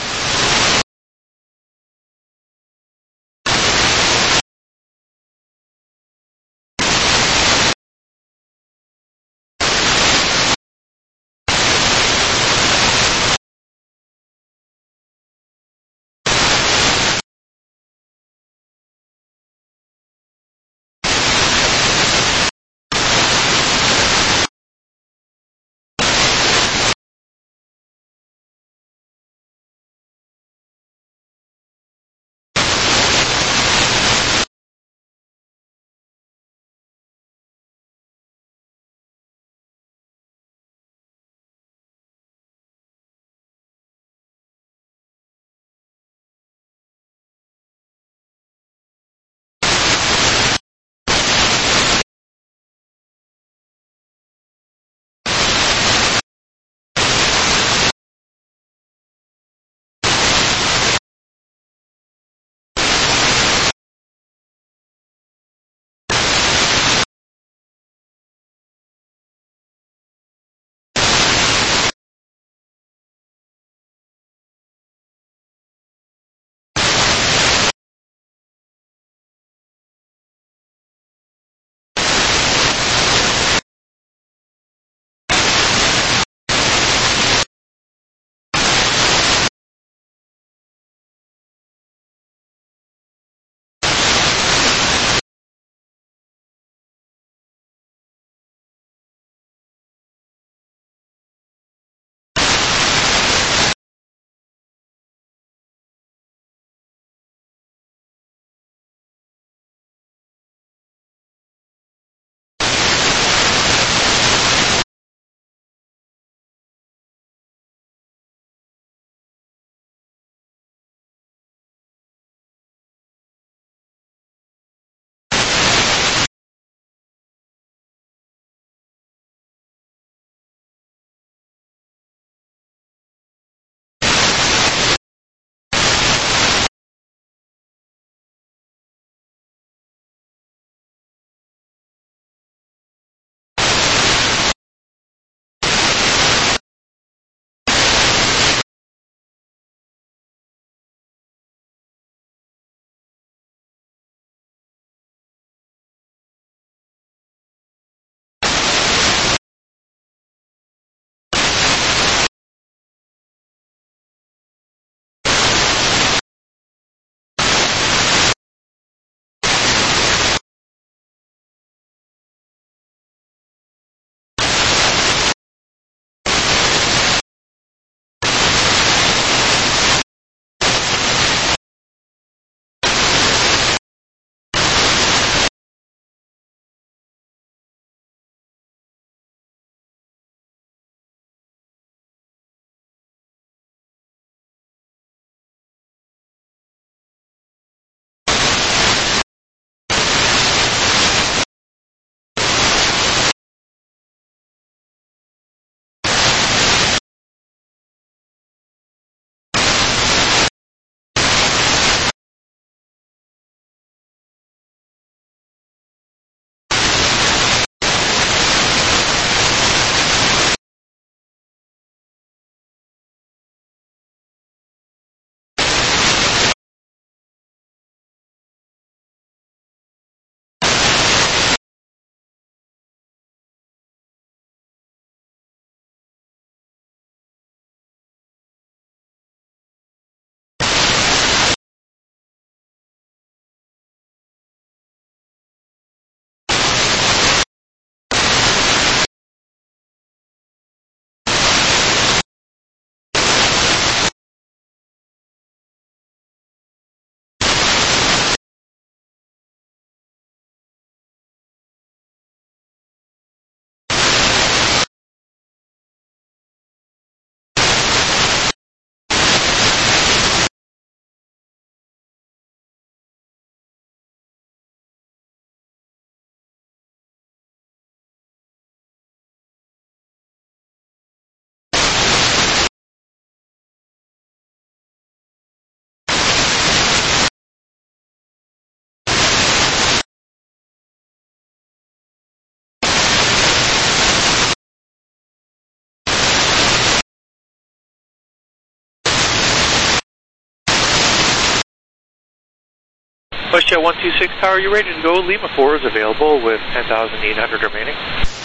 WestJet 126 Tower, you ready to go? Lima 4 is available with 10,800 remaining.